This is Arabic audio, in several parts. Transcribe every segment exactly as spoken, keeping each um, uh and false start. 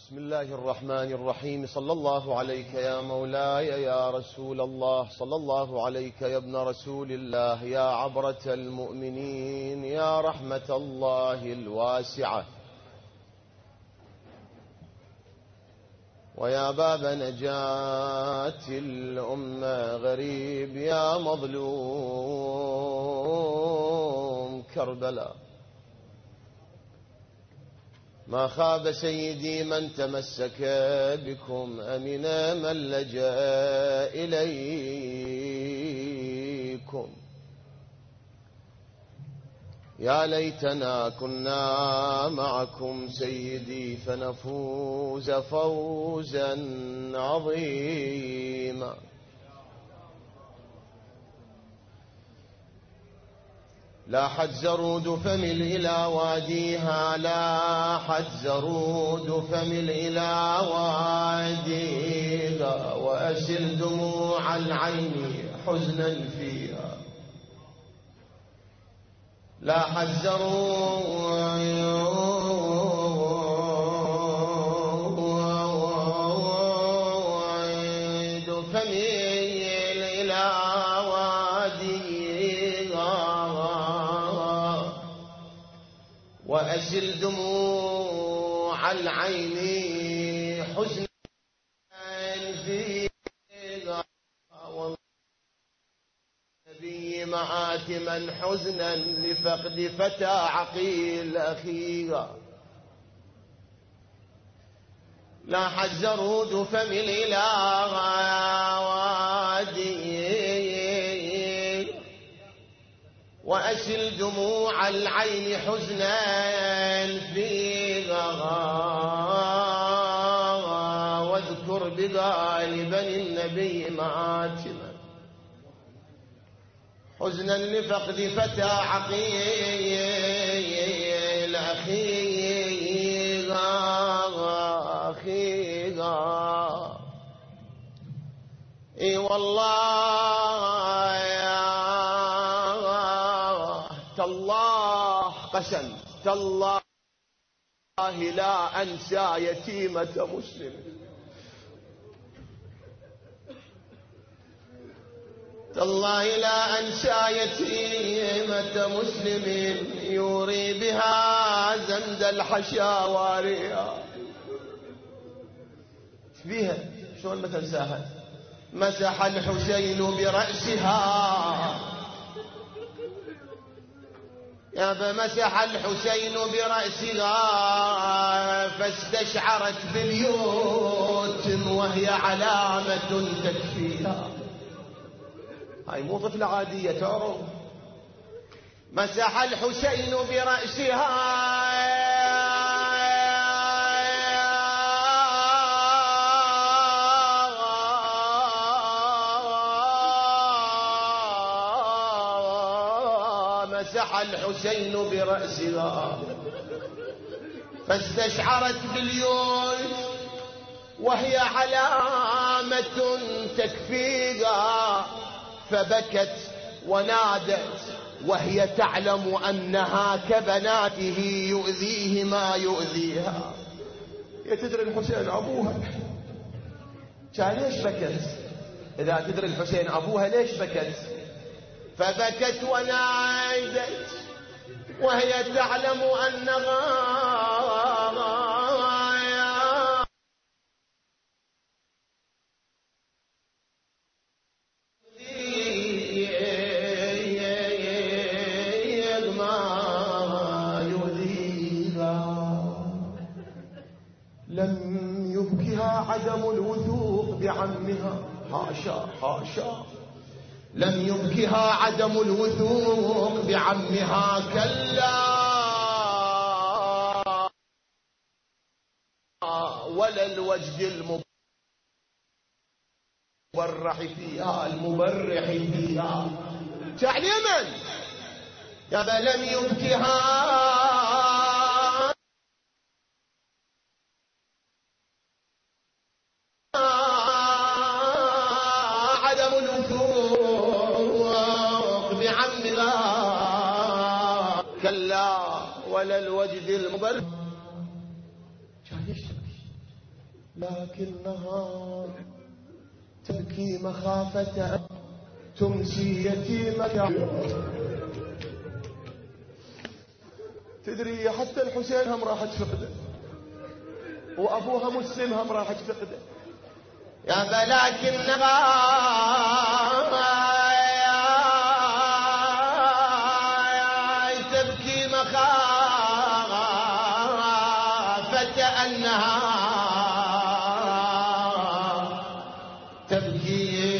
بسم الله الرحمن الرحيم. صلى الله عليك يا مولاي يا رسول الله، صلى الله عليك يا ابن رسول الله، يا عبرة المؤمنين، يا رحمة الله الواسعة، ويا باب نجاة الأمة غريب، يا مظلوم كربلاء. ما خاب سيدي من تمسك بكم، أمن من لجأ إليكم. يا ليتنا كنا معكم سيدي فنفوز فوزا عظيما. لاحت زرود فمل إلى واديها، لاحت زرود فمل إلى واديها، وأسل دموع العين حزنا فيها. لاحت زرود فمل إلى وأسل دموع العين حزنا فيها، والنبي مآتما حزنا لفقد فتى عقيل أخيها. لاحت زرود فمل إلى وادي وأسل دموع العين حزنا فيها، واذكر بغالب النبي مآتما حزنا لفقد فتى عقيل أخيها أخيها. اي والله تالله قسم تالله لا أنسى يتيمة مسلم، تالله لا أنسى يتيمة مسلم، يوري بها زند الحشاواريها. فيها شلون ما تنساها؟ مسح الحسين برأسها، يا فمسح الحسين برأسها، فاستشعرت باليتم وهي علامة تكفيها. هاي مو طفلة عادية تعرف. مسح الحسين برأسها مسح الحسين برأسها، فاستشعرت باليوم وهي علامة تكفيها، فبكت ونادت وهي تعلم أنها كبناته يؤذيه ما يؤذيها. يا تدري الحسين أبوها كان ليش بكت؟ إذا تدري الحسين أبوها ليش بكت؟ فبكت ونادت وهي تعلم أنها لم يبكها عدم الوثوق بعمها، حاشا حاشا، لم يبكها عدم الوثوق بعمها، كلا ولا الوجد المبرح فيها المبرح فيها. تعني من يا لم يبكها كلا ولا الوجد المبرح. كان يشتكي لكنها تبكي مخافة تمسي يتيمك. تدري حتى الحسين هم راح تفقده، وأبوها مسلم هم راح تفقده. يا لكنها تبكي مخافة أنها تبكي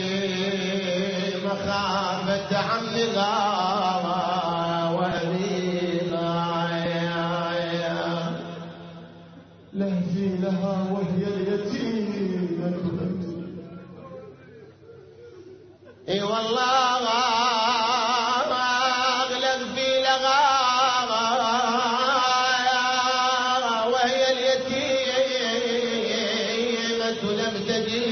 مخافة عمها لهفي لها وهي اليتيمة. اي والله لهفي لها وهي اليتيمة لم تجد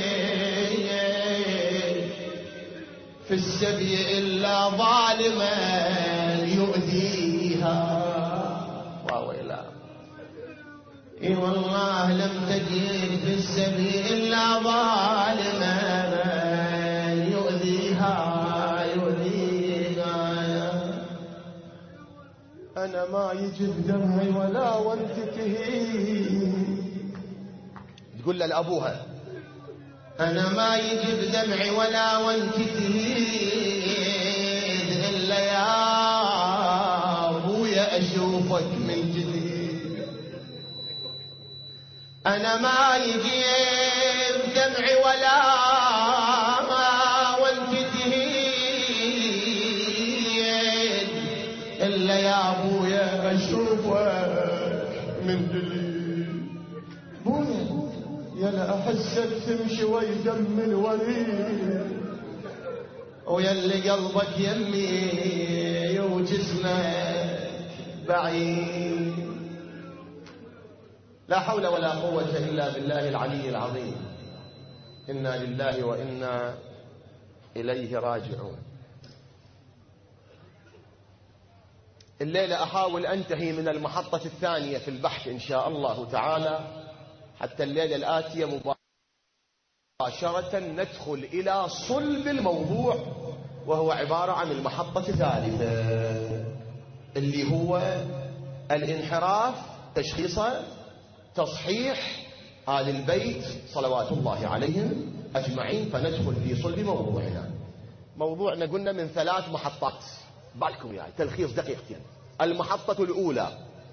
في السبي إلا ظالما يؤذيها. واويلا اي والله لم تجد في السبيل الا ظالما يؤذيها يؤذيها. انا ما يجب دمعي ولا وانت تهين. تقول لابوها انا ما يجب دمعي ولا وانت تهين الا يا ابويا اشوفك من جديد. أنا ما يجيب دمعي ولا وانت تهين إلا يا أبويا أشوفك من جديد. بويا يلا أحسك تمشي ويدم الوريد، ويلي قلبك يمي وجسمك بعيد. لا حول ولا قوة إلا بالله العلي العظيم. إنا لله وإنا إليه راجعون. الليلة أحاول أنتهي من المحطة الثانية في البحث إن شاء الله تعالى، حتى الليلة الآتية مباشرة ندخل إلى صلب الموضوع، وهو عبارة عن المحطة الثالثة اللي هو الانحراف تشخيصه تصحيح آل البيت صلوات الله عليهم أجمعين. فندخل في صلب موضوعنا. موضوعنا قلنا من ثلاث محطات، بالكم يعني تلخيص دقيقتين. المحطة الأولى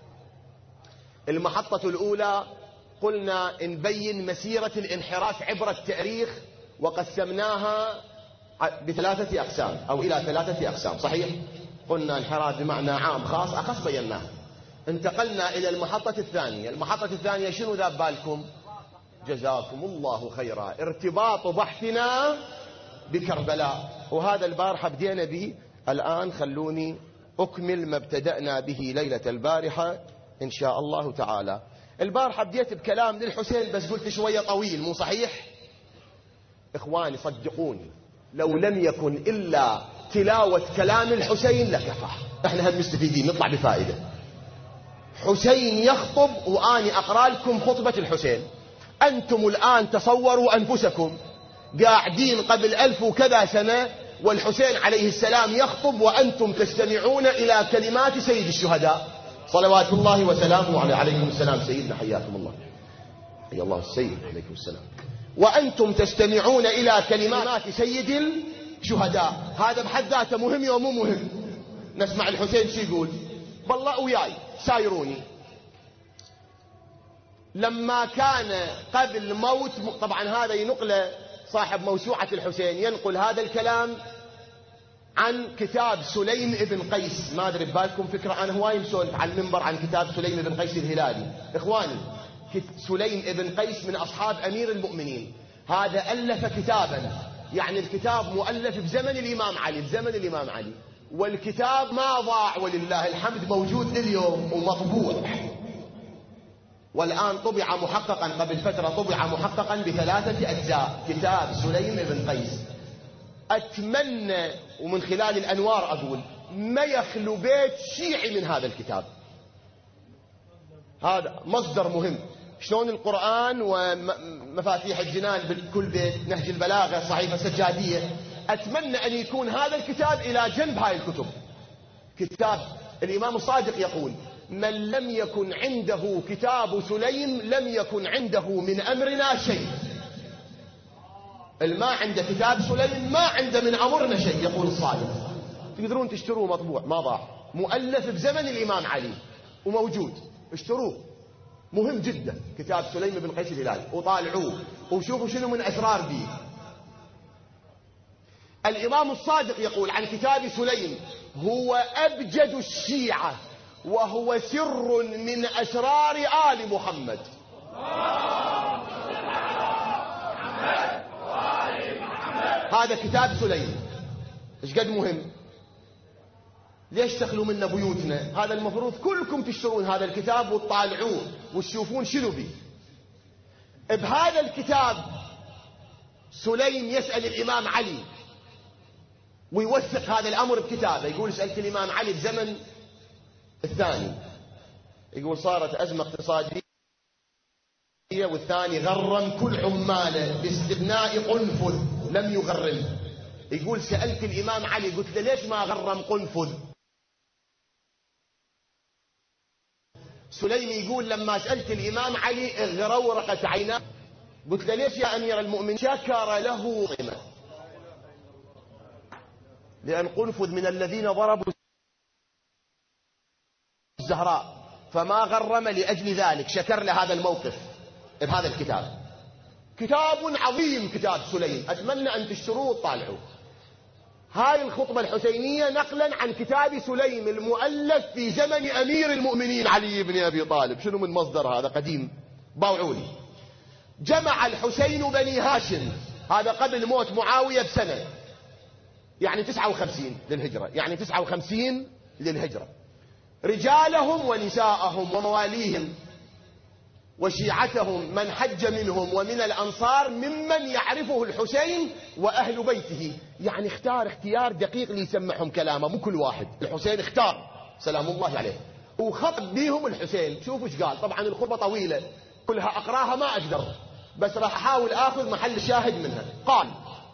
المحطة الأولى قلنا نبين مسيرة الانحراف عبر التاريخ، وقسمناها بثلاثة أقسام أو إلى ثلاثة أقسام. صحيح؟ قلنا انحراف بمعنى عام خاص أخص بيناه. انتقلنا إلى المحطة الثانية. المحطة الثانية شنو ذا بالكم؟ جزاكم الله خيرا. ارتباط بحثنا بكربلاء، وهذا البارحة بدينا به. الآن خلوني أكمل ما ابتدأنا به ليلة البارحة إن شاء الله تعالى. البارحة بديت بكلام للحسين بس قلت شوية طويل، مو صحيح؟ إخواني صدقوني لو لم يكن إلا تلاوة كلام الحسين لكفى. احنا هم مستفيدين نطلع بفائدة. حسين يخطب وأني أقرأ لكم خطبة الحسين. أنتم الآن تصوروا أنفسكم قاعدين قبل ألف وكذا سنة والحسين عليه السلام يخطب وأنتم تستمعون إلى كلمات سيد الشهداء صلوات الله وسلامه عليه. عليكم السلام سيدنا، حياكم الله. حيا الله السيد، عليكم السلام. وأنتم تستمعون إلى كلمات سيد الشهداء. هذا بحد ذاته مهم ومو مهم. نسمع الحسين شو يقول. بالله وياي سايروني. لما كان قبل موت، طبعا هذا ينقل صاحب موسوعة الحسين، ينقل هذا الكلام عن كتاب سليم ابن قيس. ما أدري ببالكم فكرة، أنا هواي مسولف على المنبر عن كتاب سليم ابن قيس الهلالي. إخواني سليم ابن قيس من أصحاب أمير المؤمنين. هذا ألف كتابا، يعني الكتاب مؤلف بزمن الإمام علي، بزمن الإمام علي، والكتاب ما ضاع ولله الحمد، موجود لليوم ومطبوع. والآن طبع محققا، قبل فترة طبع محققا بثلاثة أجزاء كتاب سليم ابن قيس. أتمنى ومن خلال الأنوار أقول ما يخلو بيت شيعي من هذا الكتاب. هذا مصدر مهم. شلون القرآن ومفاتيح الجنان بالكل بيت، نهج البلاغة، صحيفة سجادية. أتمنى أن يكون هذا الكتاب إلى جنب هاي الكتب. كتاب الإمام الصادق يقول: من لم يكن عنده كتاب سليم لم يكن عنده من أمرنا شيء. الما عنده كتاب سليم ما عنده من أمرنا شيء، يقول الصادق. تقدرون تشتروه مطبوع، ما ضاع، مؤلف بزمن الإمام علي وموجود، اشتروه، مهم جدا كتاب سليم بن قيس الهلالي، وطالعوه وشوفوا شنو من أسرار به. الإمام الصادق يقول عن كتاب سليم: هو أبجد الشيعة وهو سر من أسرار آل محمد. هذا كتاب سليم ايش قد مهم. ليش تخلوا منا بيوتنا؟ هذا المفروض كلكم تشترون هذا الكتاب وتطالعوه وتشوفون شنو به. بهذا الكتاب سليم يسأل الإمام علي ويوثق هذا الأمر بكتابه. يقول: سألت الإمام علي بزمن الثاني، يقول صارت أزمة اقتصادية والثاني غرم كل عماله باستثناء قنفذ لم يغرم. يقول: سألت الإمام علي قلت له: ليش ما غرم قنفذ؟ سليم يقول: لما سألت الإمام علي اغرورقت عيناه، قلت له: ليش يا أمير المؤمنين؟ شكر له قيمة، لأن قنفذ من الذين ضربوا الزهراء، فما غرم لأجل ذلك، شكر له هذا الموقف بهذا الكتاب. كتاب عظيم كتاب سليم، أتمنى أن تشتروه وتطالعوه. هاي الخطبة الحسينية نقلا عن كتاب سليم المؤلف في زمن أمير المؤمنين علي بن أبي طالب. شنو من مصدر هذا؟ قديم، باوعوني. جمع الحسين بني هاشم، هذا قبل موت معاوية بسنة، يعني تسعة وخمسين للهجرة، يعني تسعة وخمسين للهجرة، رجالهم ونساءهم ومواليهم وشيعتهم، من حج منهم ومن الأنصار ممن يعرفه الحسين وأهل بيته. يعني اختار اختيار دقيق ليسمعهم كلامه، مو كل واحد، الحسين اختار سلام الله عليه وخطب بيهم الحسين. شوفوا ايش قال. طبعا الخطبة طويلة كلها أقراها ما أقدر، بس راح أحاول آخذ محل شاهد منها. قال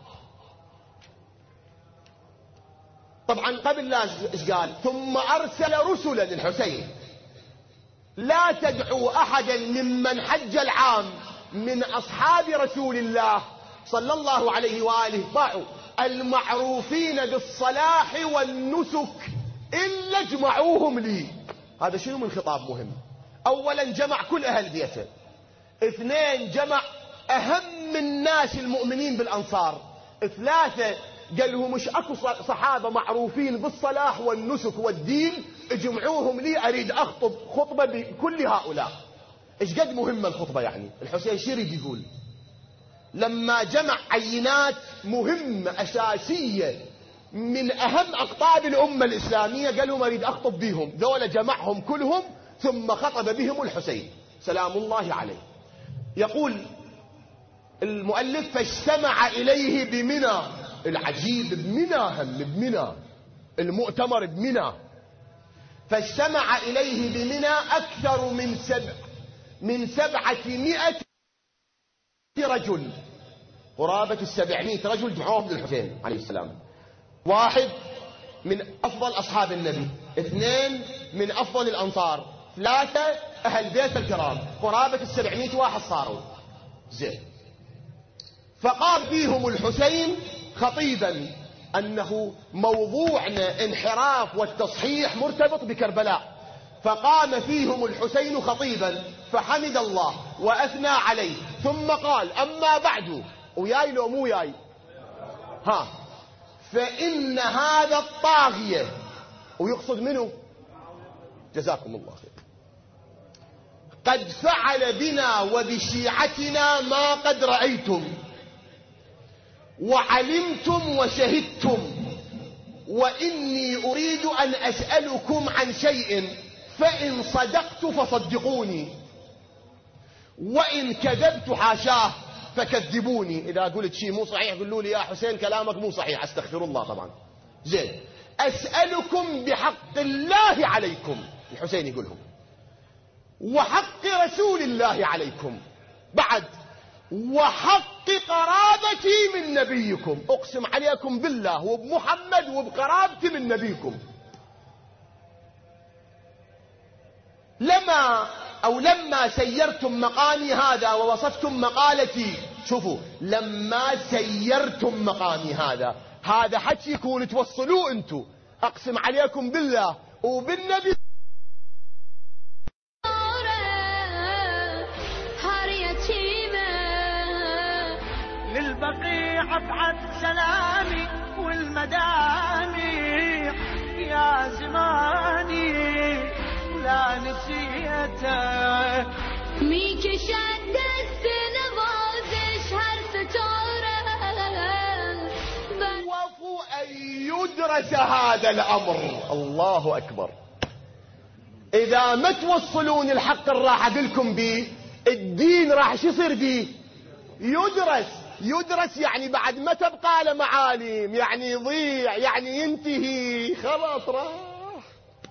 طبعا قبل لا ايش قال: ثم أرسل رسلا للحسين: لا تدعوا أحدا ممن حج العام من أصحاب رسول الله صلى الله عليه وآله طاعوا المعروفين بالصلاح والنسك إلا اجمعوهم لي. هذا شنو من خطاب مهم؟ أولا جمع كل أهل بيته. اثنين جمع أهم الناس المؤمنين بالأنصار. ثلاثة قال لهم: مش أكو صحابة معروفين بالصلاح والنسك والدين، اجمعوهم لي، أريد أخطب خطبة بكل هؤلاء. إيش قد مهمة الخطبة يعني؟ الحسين شو يريد يقول؟ لما جمع عينات مهمة أساسية من أهم أقطاب الأمة الإسلامية قال لهم أريد أخطب بهم، دولة جمعهم كلهم ثم خطب بهم الحسين سلام الله عليه. يقول المؤلف: فاجتمع إليه بمنى. العجيب بمنى، هم بمنى، المؤتمر بمنى. فاجتمع إليه بمنى أكثر من سبع من سبعمائة رجل، قرابة السبعمائة رجل جمعوهم للحسين عليه السلام. واحد من أفضل أصحاب النبي، اثنين من أفضل الأنصار، ثلاثة أهل بيت الكرام، قرابة السبعمائة واحد صاروا. زين. فقال فيهم الحسين خطيبا أنه موضوعنا انحراف والتصحيح مرتبط بكربلاء. فقام فيهم الحسين خطيبا فحمد الله وأثنى عليه، ثم قال: أما بعد، وياي لو مو ياي؟ ها. فإن هذا الطاغية، ويقصد منه؟ جزاكم الله خير. قد فعل بنا وبشيعتنا ما قد رأيتم وعلمتم وشهدتم، وإني أريد أن أسألكم عن شيء، فإن صدقت فصدقوني، وإن كذبت حاشاه فكذبوني. إذا قلت شيء مو صحيح قولوا لي: يا حسين كلامك مو صحيح، أستغفر الله طبعا. زين. أسألكم بحق الله عليكم. الحسين يقولهم: وحق رسول الله عليكم، بعد وحق قرابتي من نبيكم، أقسم عليكم بالله وبمحمد وبقرابتي من نبيكم. لما أو لما سيرتم مقامي هذا ووصفتم مقالتي، شوفوا، لما سيرتم مقامي هذا، هذا حكي يكون توصلوه انتم، أقسم عليكم بالله وبالنبي. للبقيع ابعث سلامي والمدامع يا زماني لا نسيته، ميك شد السنبوزش هرستوره وفو أن يدرس هذا الأمر. الله أكبر. إذا ما توصلون الحق اللي راح أقولكم بيه، الدين راح شو يصير بيه؟ يدرس. يدرس يعني بعد ما تبقى له معالم، يعني يضيع، يعني ينتهي، خلاص راح.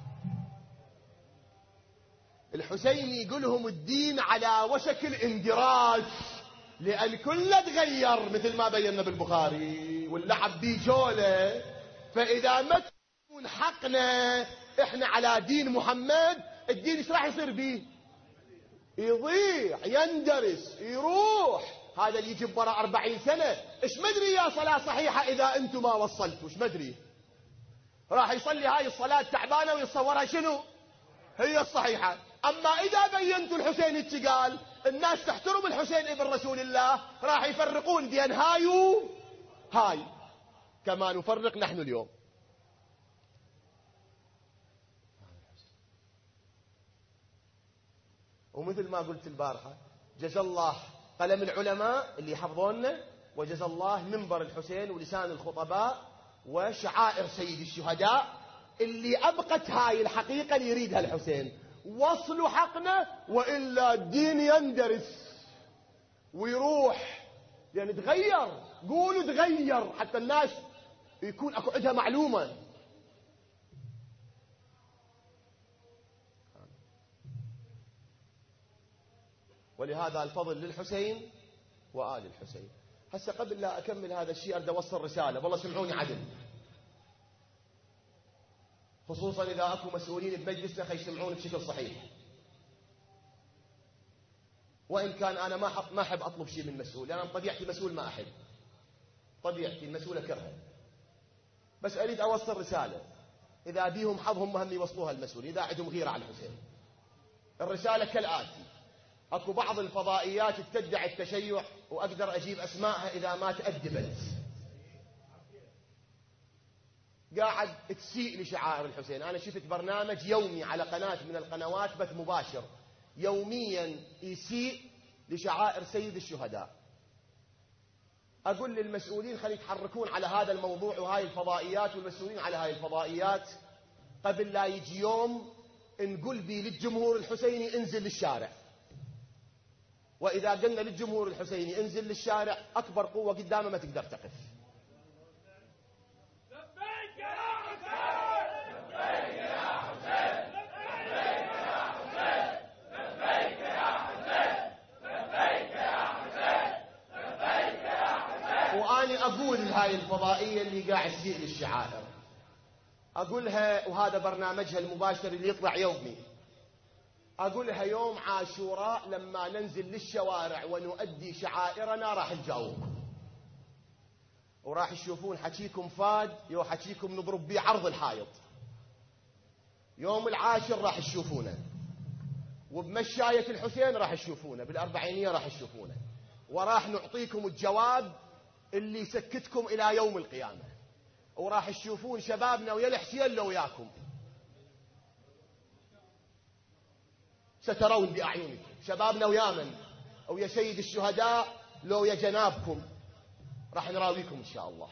الحسيني يقولهم الدين على وشك الاندراس، لأن كله تغير مثل ما بينا بالبخاري، واللعب بيه جولة. فإذا ما تكون حقنا احنا على دين محمد، الدين ايش راح يصير بيه؟ يضيع، يندرس، يروح. هذا اللي يجي براء أربعين سنة، ايش مدري يا صلاة صحيحة إذا أنتم ما وصلتوا، ايش مدري؟ راح يصلي هاي الصلاة تعبانة ويتصورها شنو؟ هي الصحيحة. أما إذا بينتوا الحسين ايش قال، الناس تحترم الحسين ابن رسول الله، راح يفرقون بين هاي وهاي، كما نفرق نحن اليوم. ومثل ما قلت البارحة، جزا الله قلم العلماء اللي يحفظوننا، وجزا الله منبر الحسين ولسان الخطباء وشعائر سيد الشهداء اللي أبقت هاي الحقيقة اللي يريدها الحسين. وصلوا حقنا، وإلا الدين يندرس ويروح، لأن يعني تغير. قولوا تغير حتى الناس يكون أكو عندها معلومة. ولهذا الفضل للحسين وآل الحسين. هسه قبل لا أكمل هذا الشيء أريد أوصل رسالة، والله سمعوني عدل، خصوصا إذا أكو مسؤولين بمجلسنا خي يسمعون بشكل صحيح. وإن كان أنا ما ما أحب أطلب شيء من مسؤول، لأن طبيعتي مسؤول ما أحب، طبيعتي المسؤول أكرهه. بس أريد أوصل رسالة، إذا بيهم حظهم مهم يوصلوها المسؤول، إذا عندهم غيرة على الحسين. الرسالة كالآتي: اكو بعض الفضائيات تدعي التشيع، واقدر اجيب اسمائها اذا ما تأدبت، قاعد تسيء لشعائر الحسين. انا شفت برنامج يومي على قناة من القنوات بث مباشر، يوميا يسيء لشعائر سيد الشهداء. اقول للمسؤولين خلي يتحركون على هذا الموضوع وهاي الفضائيات، والمسؤولين على هاي الفضائيات قبل لا يجي يوم نقول بي للجمهور الحسيني انزل للشارع. وإذا قلنا للجمهور الحسيني انزل للشارع، أكبر قوة قدامه ما تقدر تقف. لبيك يا حسين، لبيك يا حسين، لبيك يا حسين، لبيك يا حسين، لبيك يا حسين، لبيك يا حسين. وأنا أقول هاي الفضائية اللي قاعد تسيء للشعائر، أقولها، وهذا برنامجها المباشر اللي يطلع يومي، أقولها يوم عاشوراء لما ننزل للشوارع ونؤدي شعائرنا راح نجاوبكم، وراح تشوفون حكيكم فاد، يو حكيكم نضرب بيه عرض الحائط. يوم العاشر راح تشوفونه، وبمشاية الحسين راح تشوفونه، بالأربعينية راح تشوفونه، وراح نعطيكم الجواب اللي يسكتكم إلى يوم القيامة. وراح تشوفون شبابنا ويا الحسين لو وياكم، سترون بأعينكم شبابنا ويا من أو يا سيد الشهداء لو يا جنابكم، راح نراويكم إن شاء الله.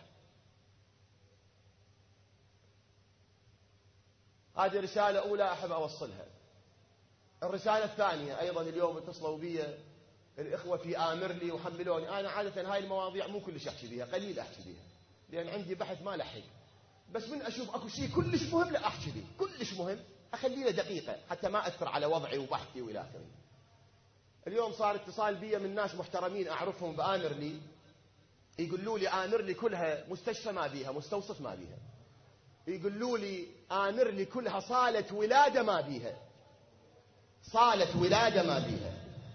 هذه رسالة أولى أحب أوصلها. الرسالة الثانية أيضا، اليوم اتصلوا بي الإخوة في آمر لي وحملوني. أنا عادة هاي المواضيع مو كلش أحكي بيها، قليل أحكي بيها، لأن عندي بحث ما لحق. بس من أشوف أكو شيء كلش مهم لا أحكي بيه، كلش مهم أخلينا دقيقة حتى ما أثر على وضعي وبحثي وإلى آخره. اليوم صار اتصال بي من ناس محترمين أعرفهم بآمر لي، يقولوا لي آمر لي كلها مستشفى ما بيها، مستوصف ما بيها. يقولوا لي آمر لي كلها صالة ولادة ما بيها، صالة ولادة ما بيها.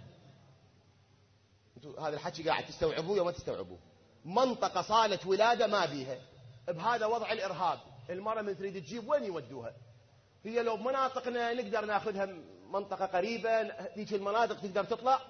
انتوا هذا الحكي قاعد تستوعبوه وما تستوعبوه؟ منطقة صالة ولادة ما بيها. بهذا وضع الإرهاب المرأة من تريد تجيب وين يودوها؟ هي لو بمناطقنا نقدر ناخذها منطقة قريبة، ذيك المناطق تقدر تطلع.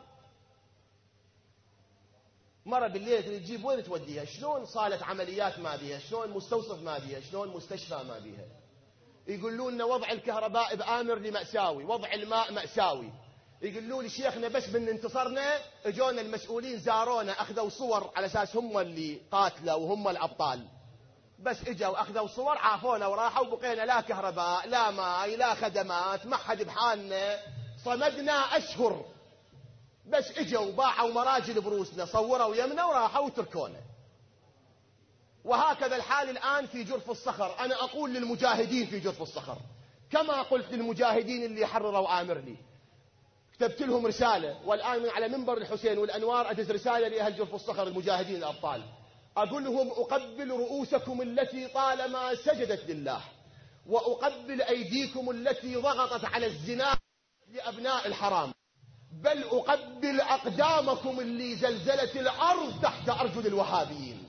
مرة بالليل تريد تجيب وين توديها؟ شلون صالة عمليات ما بيها؟ شلون مستوصف ما بيها؟ شلون مستشفى ما بيها؟ يقولون لنا وضع الكهرباء بآمر لي مأساوي، وضع الماء مأساوي. يقولوا لي شيخنا بس من انتصرنا اجونا المسؤولين زارونا اخذوا صور على اساس هم اللي قاتلوا وهم الابطال، بس اجوا اخذوا صور عافونا وراحوا وبقينا لا كهرباء لا ماء لا خدمات، ما حد بحالنا، صمدنا اشهر، بس اجوا باعوا مراجل بروسنا صوروا يمنا وراحوا وتركونا. وهكذا الحال الان في جرف الصخر. انا اقول للمجاهدين في جرف الصخر كما قلت للمجاهدين اللي حرروا آمر لي، كتبت لهم رسالة، والآن من على منبر الحسين والأنوار أدز رسالة لأهل جرف الصخر المجاهدين الأبطال، أقول لهم أقبل رؤوسكم التي طالما سجدت لله، وأقبل أيديكم التي ضغطت على الزنا لأبناء الحرام، بل أقبل أقدامكم اللي زلزلت الأرض تحت أرجل الوهابيين.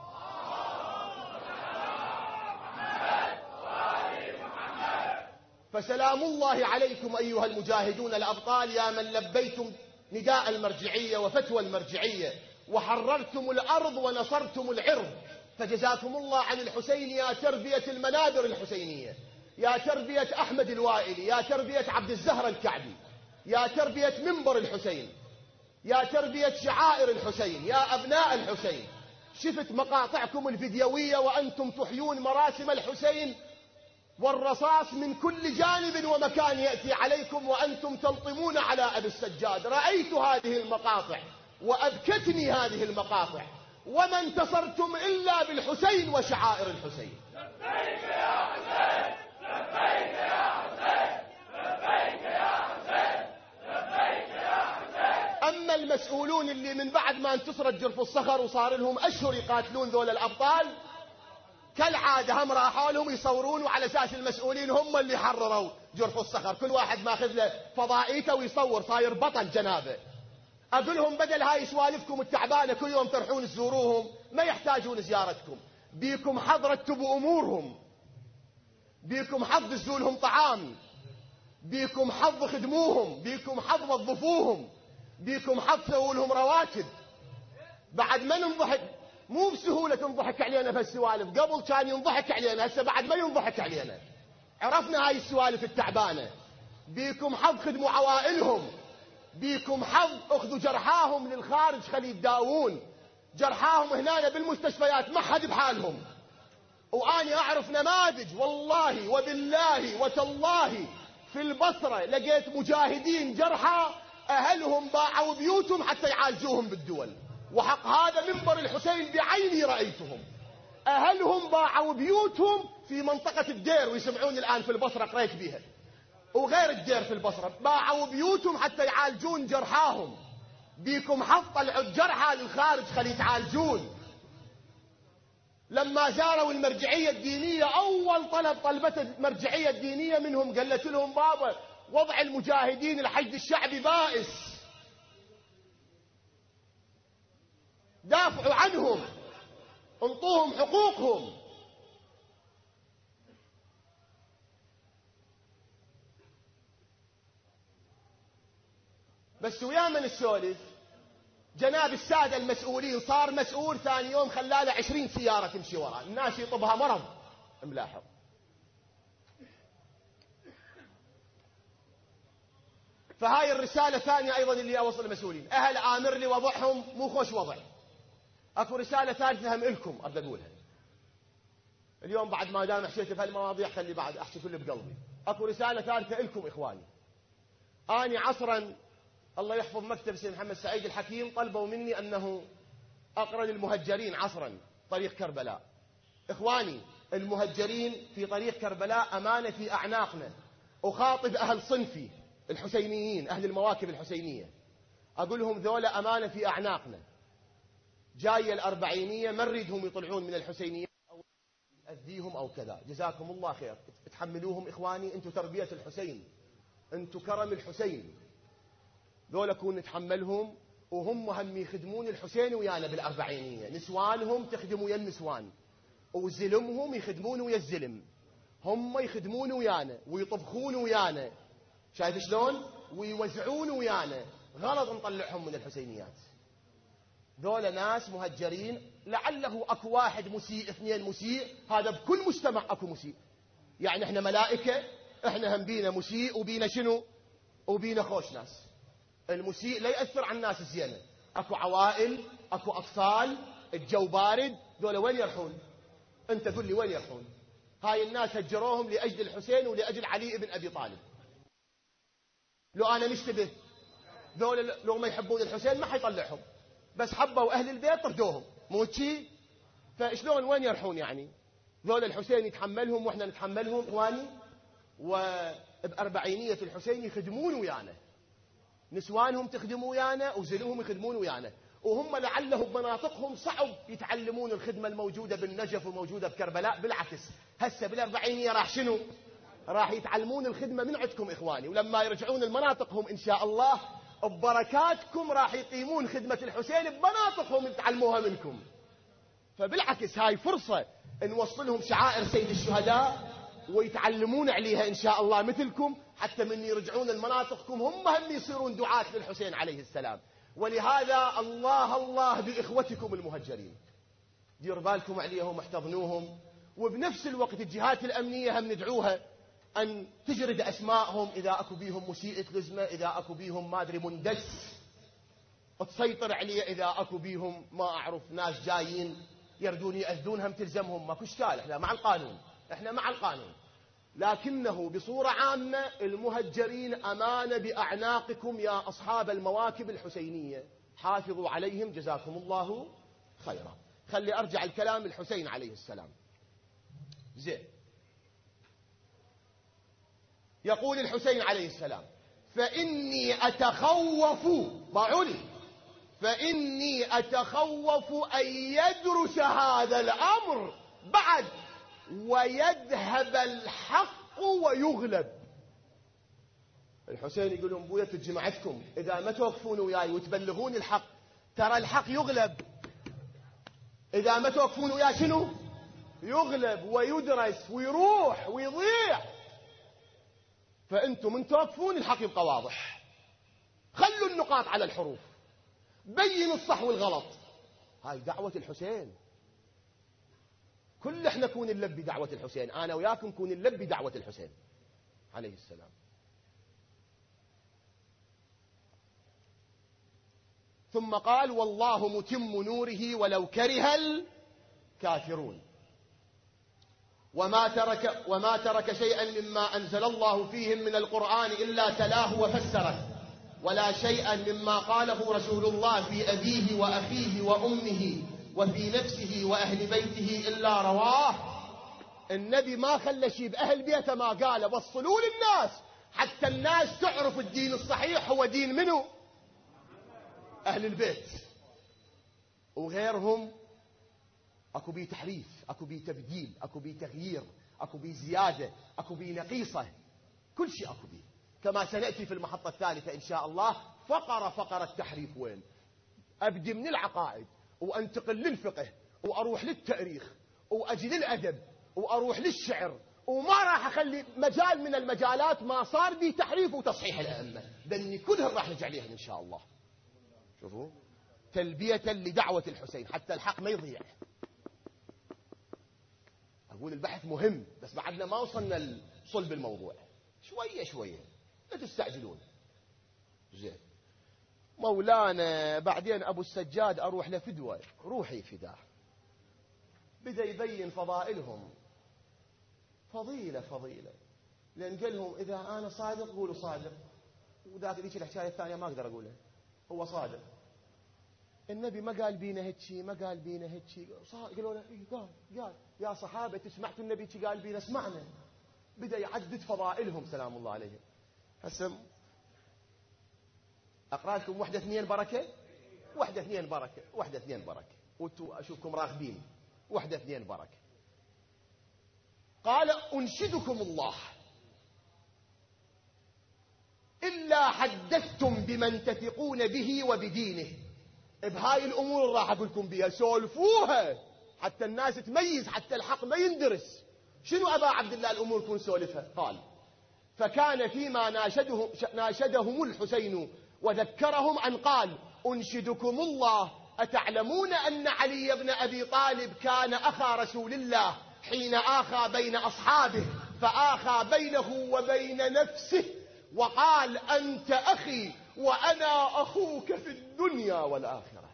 فسلام الله عليكم أيها المجاهدون الأبطال يا من لبيتم نداء المرجعية وفتوى المرجعية وحررتم الأرض ونصرتم العرض. فجزاكم الله عن الحسين يا تربية المنابر الحسينية، يا تربية أحمد الوائلي، يا تربية عبد الزهر الكعبي، يا تربية منبر الحسين، يا تربية شعائر الحسين، يا أبناء الحسين. شفت مقاطعكم الفيديوية وأنتم تحيون مراسم الحسين، والرصاص من كل جانب ومكان يأتي عليكم وأنتم تلطمون على أبي السجاد. رأيت هذه المقاطع وأبكتني هذه المقاطع، وما انتصرتم إلا بالحسين وشعائر الحسين. لبيك يا حسين، لبيك يا حسين، لبيك يا حسين، لبيك يا حسين. أما المسؤولون اللي من بعد ما انتصرت جرف الصخر وصار لهم أشهر يقاتلون ذول الأبطال، كالعادة هم راحوا لهم يصورون وعلى أساس المسؤولين هم اللي حرروا جرف الصخر، كل واحد ماخذ له فضائيته ويصور صاير بطل جنابه. أقول لهم بدل هاي سوالفكم التعبانة كل يوم تروحون تزوروهم، ما يحتاجون زيارتكم، بيكم حظ رتبوا أمورهم، بيكم حظ تزولهم طعام، بيكم حظ خدموهم، بيكم حظ وظفوهم، بيكم حظ سووا لهم رواتب. بعد ما ننضحك، مو بسهولة تنضحك علينا بهالسوالف، قبل كان ينضحك علينا، هسه بعد ما ينضحك علينا. عرفنا هاي السوالف التعبانة. بيكم حظ خدموا عوائلهم، بيكم حظ اخذوا جرحاهم للخارج خلي يداوون، جرحاهم هنا بالمستشفيات ما حد بحالهم. وأنا أعرف نماذج والله وبالله وتالله في البصرة لقيت مجاهدين جرحى أهلهم باعوا بيوتهم حتى يعالجوهم بالدول، وحق هذا منبر الحسين بعيني رأيتهم. أهلهم باعوا بيوتهم في منطقة الدير، ويسمعون الآن في البصرة قريت بها، وغير الدير في البصرة باعوا بيوتهم حتى يعالجون جرحاهم. بيكم حظ طلعوا الجرحى للخارج خلي يتعالجون. لما زاروا المرجعية الدينية أول طلب طلبت المرجعية الدينية منهم، قالت لهم بابا وضع المجاهدين الحشد الشعبي بائس، دافعوا عنهم، انطوهم حقوقهم. بس ويا من السولف جناب السادة المسؤولين صار مسؤول ثاني يوم خلاله عشرين سيارة تمشي وراه، الناس يطبها مرض ملاحظ. فهاي الرسالة الثانية أيضا اللي أوصل المسؤولين، أهل آمر لي وضعهم مو خوش وضع. أكو رسالة ثالثة هم إلكم أريد أقولها اليوم بعد ما دام حكيت في هالمواضيع خلي بعد أحكي كل بقلبي. أكو رسالة ثالثة إلكم إخواني. أني عصرا الله يحفظ مكتب سيد محمد سعيد الحكيم طلبوا مني أنه أقرأ للمهجرين عصرا طريق كربلاء. إخواني المهجرين في طريق كربلاء أمانة في أعناقنا، أخاطب أهل صنفي الحسينيين، أهل المواكب الحسينية، أقول لهم ذولا أمانة في أعناقنا، جاية الأربعينية ما نريدهم يطلعون من الحسينية أو أذيهم أو كذا، جزاكم الله خير، تحملوهم إخواني، أنتم تربية الحسين، أنتم كرم الحسين، ذولا كون نتحملهم، وهم هم يخدمون الحسين ويانا بالأربعينية، نسوانهم تخدموا ويا النسوان، وزلمهم يخدمون ويا الزلم، هم يخدمون ويانا ويطبخون ويانا، شايف شلون؟ ويوزعون ويانا، غلط نطلعهم من الحسينيات. ذولا ناس مهجرين، لعله اكو واحد مسيء اثنين مسيء، هذا بكل مجتمع اكو مسيء، يعني احنا ملائكة، احنا هم بينا مسيء وبينا شنو؟ وبينا خوش ناس. المسيء لا يأثر على الناس الزينة، اكو عوائل، اكو اطفال، الجو بارد، ذولا وين يرحون؟ انت قل لي وين يرحون؟ هاي الناس هجروهم لأجل الحسين ولأجل علي بن أبي طالب. لو أنا نشتبه ذولا لو ما يحبون الحسين ما حيطلعهم، بس حبوا أهل البيت طردوهم، مو شي؟ فشلون وين يرحون يعني؟ ذولا الحسين يتحملهم وإحنا نتحملهم إخواني، وبأربعينية الحسين يخدمون ويانا، نسوانهم تخدموا ويانا وزلوهم يخدمون ويانا، وهم لعله بمناطقهم صعب يتعلمون الخدمة الموجودة بالنجف وموجودة بكربلاء، بالعكس هسه بالأربعينية راح شنو؟ راح يتعلمون الخدمة من عندكم إخواني، ولما يرجعون لمناطقهم إن شاء الله ببركاتكم راح يقيمون خدمة الحسين بمناطقهم يتعلموها منكم. فبالعكس هاي فرصة نوصلهم شعائر سيد الشهداء ويتعلمون عليها إن شاء الله مثلكم، حتى من يرجعون لمناطقكم هم هم يصيرون دعاة للحسين عليه السلام. ولهذا الله الله بإخوتكم المهجرين، دير بالكم عليهم احتضنوهم، وبنفس الوقت الجهات الأمنية هم ندعوها أن تجرد أسمائهم إذا أكو بيهم مسيئة لزمة، إذا أكو بيهم ما أدري مندس، وتسيطر عليه، إذا أكو بيهم ما أعرف ناس جايين يردون يأذون هم تلزمهم، ماكو إشكال، إحنا مع القانون، إحنا مع القانون، لكنه بصورة عامة المهجرين أمانة بأعناقكم يا أصحاب المواكب الحسينية، حافظوا عليهم جزاكم الله خيرا. خلي أرجع الكلام الحسين عليه السلام. زين، يقول الحسين عليه السلام: فإني أتخوف، باعوني، فإني أتخوف أن يدرس هذا الأمر بعد ويذهب الحق ويغلب. الحسين يقول لهم: بويا جماعتكم إذا ما توقفون وياي وتبلغون الحق ترى الحق يغلب، إذا ما توقفون وياي شنو؟ يغلب ويدرس ويروح ويضيع. فأنتم من توقفون الحق يبقى واضح، خلوا النقاط على الحروف، بينوا الصح والغلط. هاي دعوة الحسين، كل احنا نكون نلبي دعوة الحسين، أنا وياكم نكون نلبي دعوة الحسين عليه السلام. ثم قال: والله متم نوره ولو كره الكافرون. وما ترك, وما ترك شيئا مما أنزل الله فيهم من القرآن إلا تلاه وفسره، ولا شيئا مما قاله رسول الله في أبيه وأخيه وأمه وفي نفسه وأهل بيته إلا رواه. النبي ما خلى شيء بأهل بيته ما قاله، وصلوا للناس حتى الناس تعرف الدين الصحيح هو دين منه؟ أهل البيت. وغيرهم أكو بيه تحريف، أكو بيه تبديل، أكو بيه تغيير، أكو بيه زيادة، أكو بيه نقيصة، كل شيء أكو بيه، كما سنأتي في المحطة الثالثة إن شاء الله. فقرة فقرة التحريف وين؟ أبدي من العقائد وأنتقل للفقه وأروح للتاريخ وأجي للأدب وأروح للشعر، وما راح أخلي مجال من المجالات ما صار بيه تحريف وتصحيح الأئمة، لأني كلهم راح نرجع عليهم إن شاء الله. شوفوا، تلبية لدعوة الحسين حتى الحق ما يضيع. أقول البحث مهم، بس بعدنا ما وصلنا لصلب الموضوع، شوية شوية، لا تستعجلون. زين، مولانا بعدين أبو السجاد أروح لفدوة، روحي فداه، بدأ يبين فضائلهم، فضيلة فضيلة، لأن قال لهم إذا أنا صادق قولوا صادق، وذاك ذيك الحكاية الثانية ما أقدر أقولها، هو صادق. النبي ما قال بينا هيك، ما قال بينا هيك، قالوا له إيه قال قال يا صحابة سمعتوا النبي قال بينا؟ اسمعنا. بدأ يعدد فضائلهم سلام الله عليهم. هسه أقرأ لكم واحدة اثنين بركة، واحدة اثنين بركة، واحدة اثنين بركة، وانتم أشوفكم راغبين. واحدة اثنين بركة. قال: أنشدكم الله إلا حدثتم بمن تثقون به وبدينه. بهاي الأمور راح أقول لكم بها، سولفوها حتى الناس تميز، حتى الحق ما يندرس. شنو أبا عبد الله الأمور كون سولفها؟ قال: فكان فيما ناشدهم, ناشدهم الحسين وذكرهم أن قال: أنشدكم الله أتعلمون أن علي بن أبي طالب كان أخا رسول الله حين آخى بين أصحابه فآخى بينه وبين نفسه وقال: أنت أخي وأنا أخوك في الدنيا والآخرة.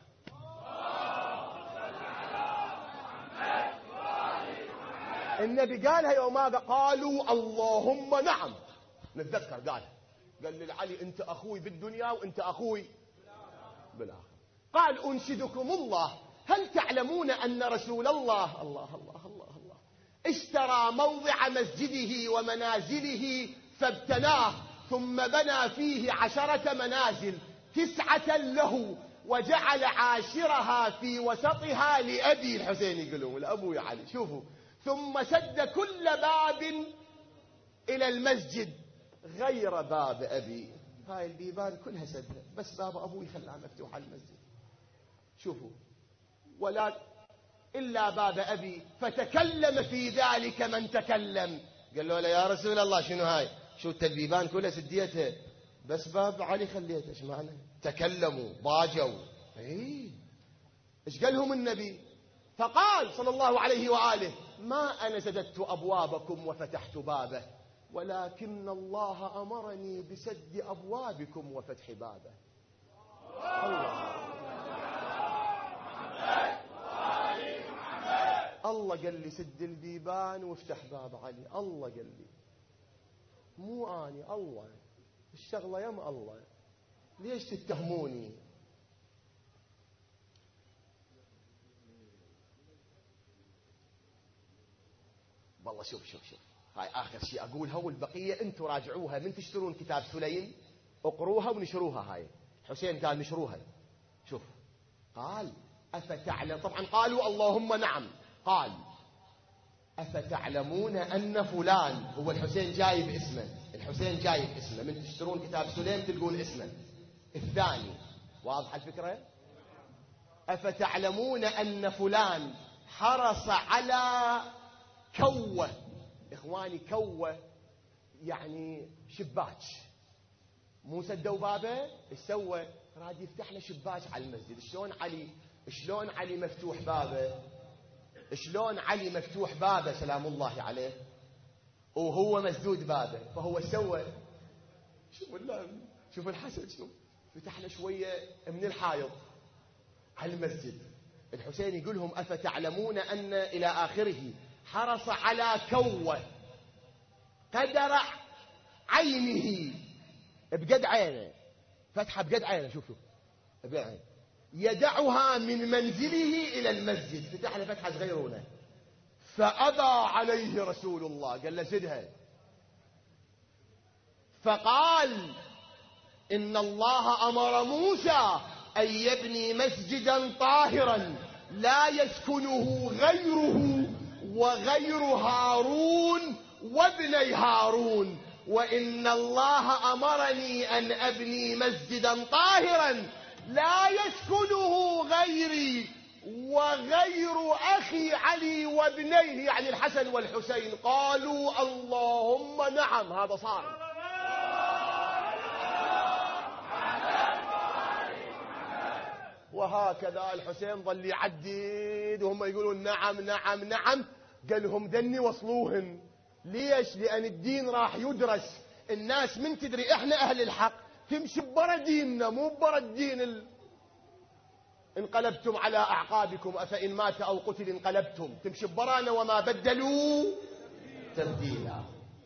النبي قالها يوم قالوا اللهم نعم. نتذكر قال قال للعلي: أنت أخوي بالدنيا وأنت أخوي بالآخرة. قال: أنشدكم الله هل تعلمون أن رسول الله الله الله الله الله اشترى موضع مسجده ومنازله فابتناه ثم بنى فيه عشرة منازل تسعة له وجعل عاشرها في وسطها لأبي الحسين. يقولون لأبوي علي. شوفوا: ثم سد كل باب إلى المسجد غير باب أبي. هاي البيبان كلها سدها، بس باب أبوي خلاه مفتوح على المسجد. شوفوا: ولا إلا باب أبي. فتكلم في ذلك من تكلم. قال له: يا رسول الله شنو هاي؟ شو التبيبان كلها سديتها، بس باب علي خليته. ايش معنى؟ تكلموا ضاجوا. اي ايش قال لهم النبي؟ فقال صلى الله عليه وآله: ما أنا سددت أبوابكم وفتحت بابه، ولكن الله أمرني بسد أبوابكم وفتح بابه. الله الله قال لي: سد البيبان وافتح باب علي. الله قال لي، مو أني، الله. الشغلة يم الله. ليش تتهموني؟ والله شوف شوف شوف هاي آخر شيء أقولها، والبقية أنتم راجعوها من تشترون كتاب سليم، اقروها ونشروها. هاي حسين قال نشروها. شوف قال: أفتعلم، طبعا قالوا اللهم نعم. قال: أفتعلمون أن فلان، هو الحسين جايب اسمه، الحسين جايب اسمه، من تشترون كتاب سليم تلقون اسمه الثاني. واضح الفكرة؟ أفتعلمون أن فلان حرص على كوة. إخواني كوة يعني شباك، مو سدوا بابه، ايش سوى؟ راد يفتح له شباك على المسجد. شلون علي شلون علي مفتوح بابه شلون علي مفتوح بابه سلام الله عليه وهو مسدود بابه؟ فهو سوى شوف شوف الحسد، شوف فتح له شويه من الحائط على المسجد. الحسين يقول لهم: أفتعلمون أن إلى آخره حرص على كوة قدر عينه، بقد عينه، فتحة بقد عينه، شوف شوف بقد عينه، يدعها من منزله إلى المسجد. فتح له فتحة صغيرونة. فأبى عليه رسول الله، قال له سدها. فقال: إن الله أمر موسى أن يبني مسجدا طاهرا لا يسكنه غيره وغير هارون وابني هارون، وإن الله أمرني أن أبني مسجدا طاهرا لا يسكنه غيري وغير أخي علي وابنيه، يعني الحسن والحسين. قالوا اللهم نعم. هذا صار. وهكذا الحسين ظل يعدد وهم يقولون نعم نعم نعم. قال لهم ذني وصلوهن. ليش؟ لأن الدين راح يدرس. الناس من تدري احنا أهل الحق تمشي برا ديننا، مو برا الدين ال... انقلبتم على أعقابكم أفإن مات أو قتل انقلبتم، تمشي برانا وما بدلوا تبديلا.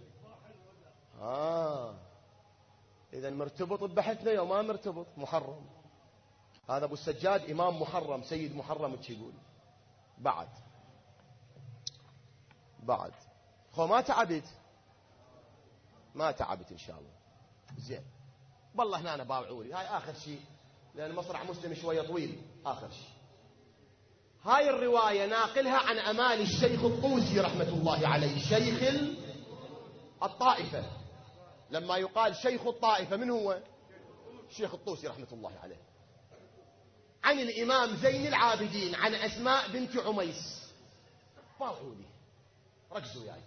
آه إذا مرتبط ببحثنا يوم ما مرتبط محرم. هذا أبو السجاد إمام محرم، سيد محرم تشيقول. بعد بعد خو ما تعبت ما تعبت إن شاء الله. زين والله هنا أنا باوعولي. هاي آخر شيء لأن مصرع مسلم شوية طويل. آخر شيء هاي الرواية ناقلها عن أمال الشيخ الطوسي رحمة الله عليه، شيخ الطائفة. لما يقال شيخ الطائفة من هو؟ الشيخ الطوسي رحمة الله عليه. عن الإمام زين العابدين عن أسماء بنت عميس. باوعولي ركزوا يعني.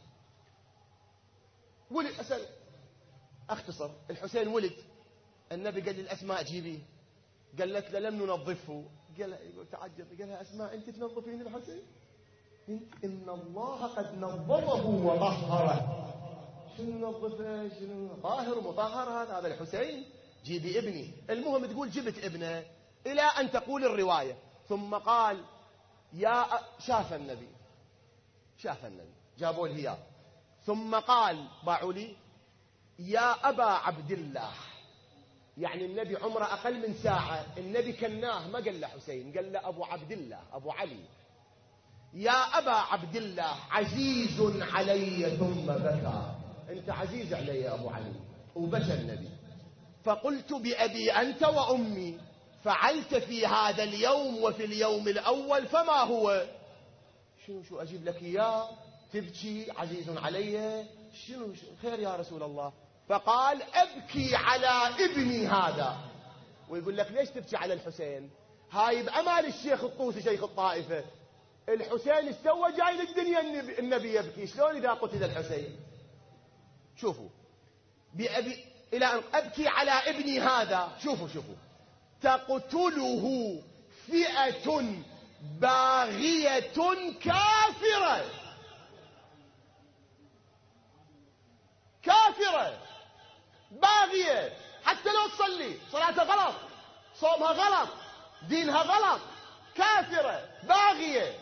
ولد أسأل أختصر. الحسين ولد، النبي قال للأسماء جيبيه، قالت له لم ننظفه. قال يقول تعجب، قال لها أسماء أنت تنظفين الحسين؟ إن الله قد نظفه وطهره. شنو نظفه؟ شنو طاهر ومطهر هذا؟ هذا الحسين. جيبي ابني. المهم تقول جبت ابنه إلى أن تقول الرواية ثم قال يا أ... شاف النبي شاف النبي جابوا الهياب ثم قال باعوا لي يا أبا عبد الله. يعني النبي عمره أقل من ساعة، النبي كناه ما قال له حسين، قال له أبو عبد الله أبو علي. يا أبا عبد الله عزيز علي ثم بكى. أنت عزيز علي يا أبو علي. وبكى النبي. فقلت بأبي أنت وأمي فعلت في هذا اليوم وفي اليوم الأول فما هو؟ شنو شو أجيب لك إياه تبكي عزيز علي؟ شنو خير يا رسول الله؟ فقال أبكي على ابني هذا. ويقول لك ليش تبكي على الحسين؟ هاي بأمال الشيخ الطوسي شيخ الطائفة. الحسين استوى جاي للدنيا النبي, النبي يبكي، شلون إذا قتل الحسين؟ شوفوا بأبي إلى أن أبكي على ابني هذا. شوفوا شوفوا تقتله فئة باغية كافرة كافرة باغية، حتى لو تصلي صلاتها غلط، صومها غلط، دينها غلط، كافرة باغية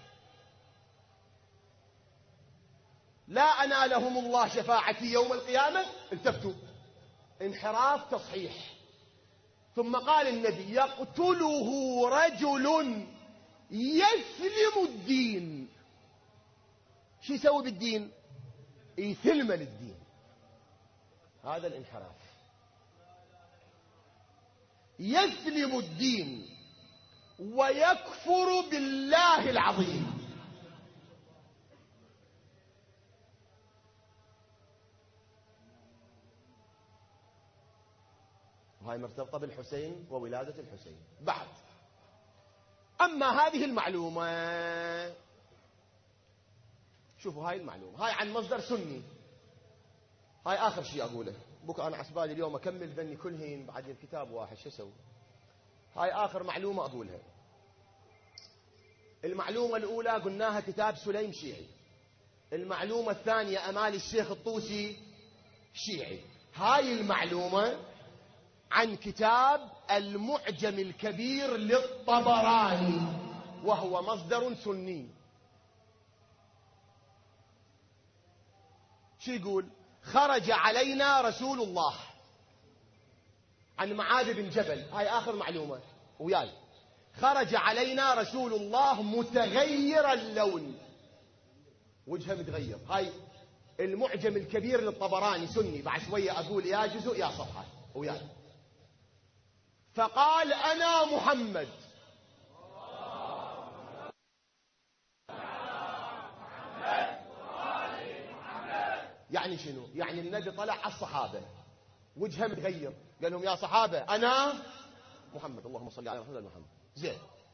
لا أنالهم الله شفاعتي يوم القيامة. التفتوا انحراف تصحيح. ثم قال النبي يقتله رجل يسلم الدين. شو يسوي بالدين؟ يثلم الدين. هذا الانحراف. يسلم الدين ويكفر بالله العظيم. وهي مرتبطة بالحسين وولادة الحسين. بعد أما هذه المعلومة، شوفوا هاي المعلومة هاي عن مصدر سني. هاي آخر شيء أقوله. بك أنا عسبالي اليوم أكمل ذني كلهن بعد الكتاب واحد شو أسوي. هاي آخر معلومة أقولها. المعلومة الأولى قلناها كتاب سليم شيعي. المعلومة الثانية أمال الشيخ الطوسي شيعي. هاي المعلومة عن كتاب المعجم الكبير للطبراني وهو مصدر سني. شو يقول؟ خرج علينا رسول الله عن معاذ بن جبل. هاي آخر معلومة وياي. خرج علينا رسول الله متغير اللون، وجهه متغير. هاي المعجم الكبير للطبراني سني. بعد شوية أقول يا جزء يا صفحة وياي. فقال أنا محمد. يعني شنو؟ يعني النبي طلع على الصحابة وجهه متغير، قال لهم يا صحابة أنا محمد. اللهم صل على محمد محمد. زين.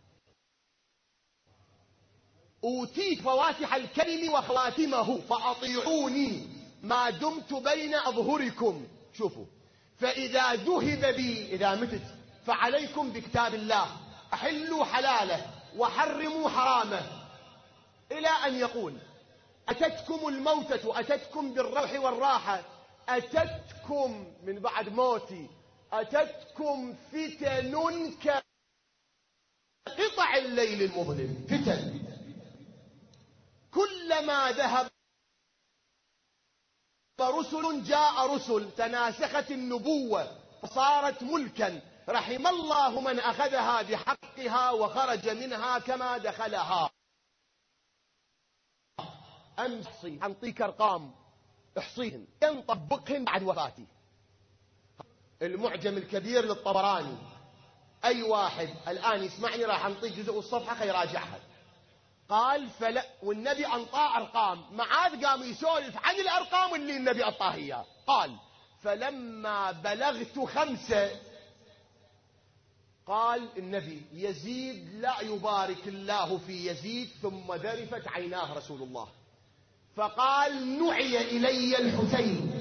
أوتيت فواتح الكلم وخواتمه فأطيعوني ما دمت بين أظهركم. شوفوا فإذا ذهب بي، إذا متت فعليكم بكتاب الله، أحلوا حلاله وحرموا حرامه، إلى أن يقول أتتكم الموتة، أتتكم بالروح والراحة، أتتكم من بعد موتي، أتتكم فتن كقطع الليل المظلم. فتن كلما ذهب رسل جاء رسل، تناسخت النبوة فصارت ملكا. رحم الله من أخذها بحقها وخرج منها كما دخلها. أمس أنطيك أرقام احصيهن ينطبقهن بعد وفاتي. المعجم الكبير للطبراني، أي واحد الآن يسمعني راح أنطي جزء والصفحة خيراجعها. قال فلا، والنبي أنطاه أرقام، معاذ قام يسولف عن الأرقام اللي النبي أعطاه إياه. قال فلما بلغت خمسة، قال النبي يزيد لا يبارك الله في يزيد، ثم ذرفت عيناه رسول الله، فقال نعي إلي الحسين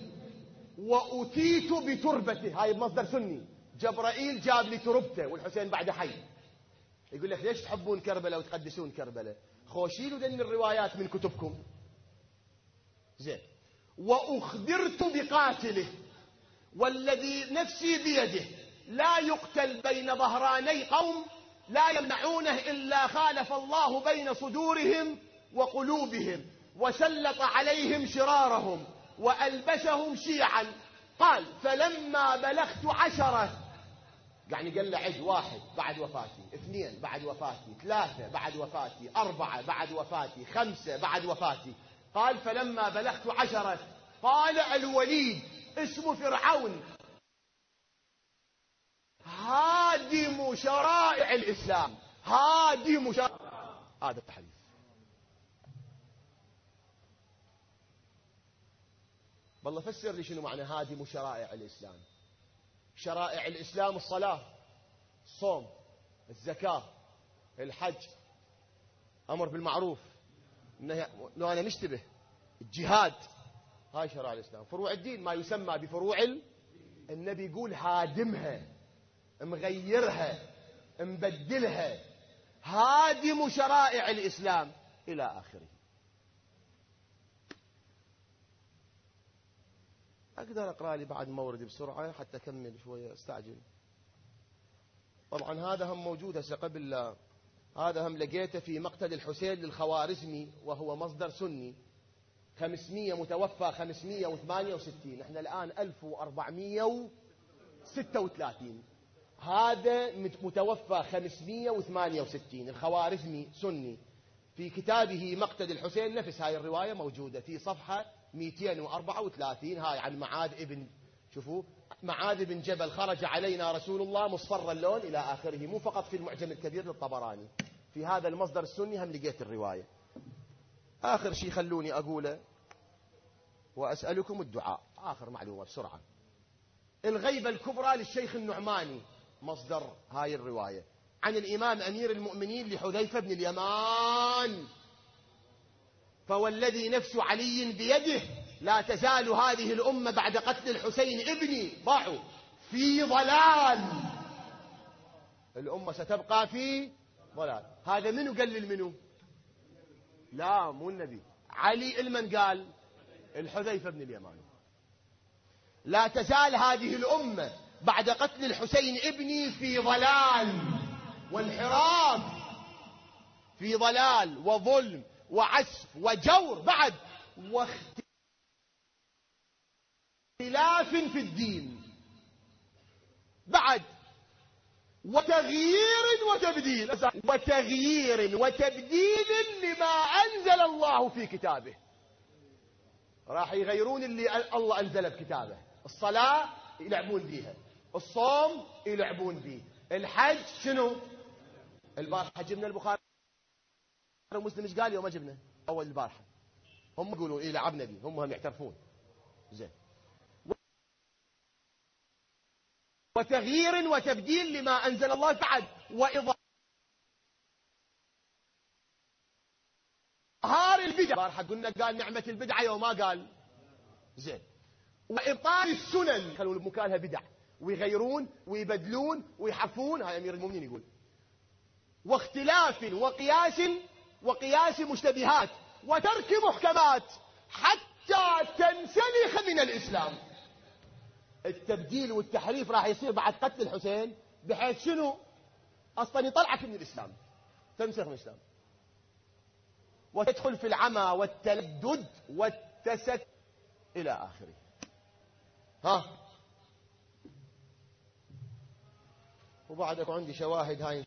وأتيت بتربته. هاي بمصدر سني، جبرائيل جاب لي تربته والحسين بعد حي. يقول لك ليش تحبون كربلاء وتقدسون كربلاء؟ خوشيلوا دن الروايات من كتبكم. زين. وأخبرت بقاتله والذي نفسي بيده لا يقتل بين ظهراني قوم لا يمنعونه إلا خالف الله بين صدورهم وقلوبهم وسلط عليهم شرارهم وألبسهم شيعا. قال فلما بلغت عشرة، يعني قال له عد: واحد بعد وفاتي، اثنين بعد وفاتي، ثلاثة بعد وفاتي، أربعة بعد وفاتي، خمسة بعد وفاتي. قال فلما بلغت عشرة، قال الوليد اسم فرعون هادم شرائع الإسلام، هادم شرائع. هذا التحديث. والله فسر لي شنو معنى هادم شرائع الإسلام. شرائع الإسلام: الصلاة، الصوم، الزكاة، الحج، أمر بالمعروف، لو أنا نشتبه، الجهاد. هاي شرائع الإسلام. فروع الدين ما يسمى بفروع ال... النبي يقول هادمها، مغيرها، مبدلها، هادم شرائع الإسلام إلى آخره. أقدر أقرأ لي بعد موردي بسرعة حتى أكمل شوية، استعجل. طبعا هذا هم موجود هسه قبل لا. هذا هم لقيته في مقتل الحسين للخوارزمي وهو مصدر سني، خمسمية متوفى خمسمية وثمانية وستين، احنا الآن ألف وأربعمية وستة وثلاثين. هذا متوفى خمسمية وثمانية وستين، الخوارزمي سني، في كتابه مقتل الحسين نفس هاي الرواية موجودة في صفحة مئتين وأربعة وثلاثين. هاي عن معاذ ابن، شوفوا، معاذ بن جبل خرج علينا رسول الله مصفر اللون إلى آخره. مو فقط في المعجم الكبير للطبراني، في هذا المصدر السني هم لقيت الرواية. آخر شيء خلوني أقوله وأسألكم الدعاء. آخر معلومة بسرعة: الغيبة الكبرى للشيخ النعماني، مصدر هاي الرواية، عن الإمام أمير المؤمنين لحذيفة بن اليمان: فوالذي نفس علي بيده لا تزال هذه الأمة بعد قتل الحسين ابني ضاعوا في ضلال. الأمة ستبقى في ضلال. هذا منو قال للمنو؟ لا مو النبي، علي. المن قال؟ الحذيفة بن اليمان. لا تزال هذه الأمة بعد قتل الحسين ابني في ضلال وانحراف، في ضلال وظلم وعسف وجور، بعد واختلاف في الدين، بعد وتغيير وتبديل، وتغيير وتبديل لما أنزل الله في كتابه. راح يغيرون اللي الله أنزل بكتابه. الصلاة يلعبون بيها، الصوم يلعبون بيه، الحج شنو؟ البارحة جبنا البخاري ومسلم ايش قال يوم ما جبنا أول البارحة؟ هم يقولون إيه لعبنا بيه، هم هم يعترفون. زين. وتغيير وتبديل لما أنزل الله، بعد وإظهار البدع. البارحة قلنا قال نعمة البدعة يوم ما قال. زين. وإبطال السنن، خلوا مكانها بدع، ويغيرون ويبدلون ويحرفون. هاي أمير المؤمنين يقول. واختلاف وقياس وقياس مشتبهات وترك محكمات حتى تنسلخ من الإسلام. التبديل والتحريف راح يصير بعد قتل الحسين، بحيث شنو؟ أصلا يطلعك من الإسلام، تنسلخ من الإسلام، وتدخل في العمى والتلدد والتسك إلى آخره. ها، وبعدك عندي شواهد هاي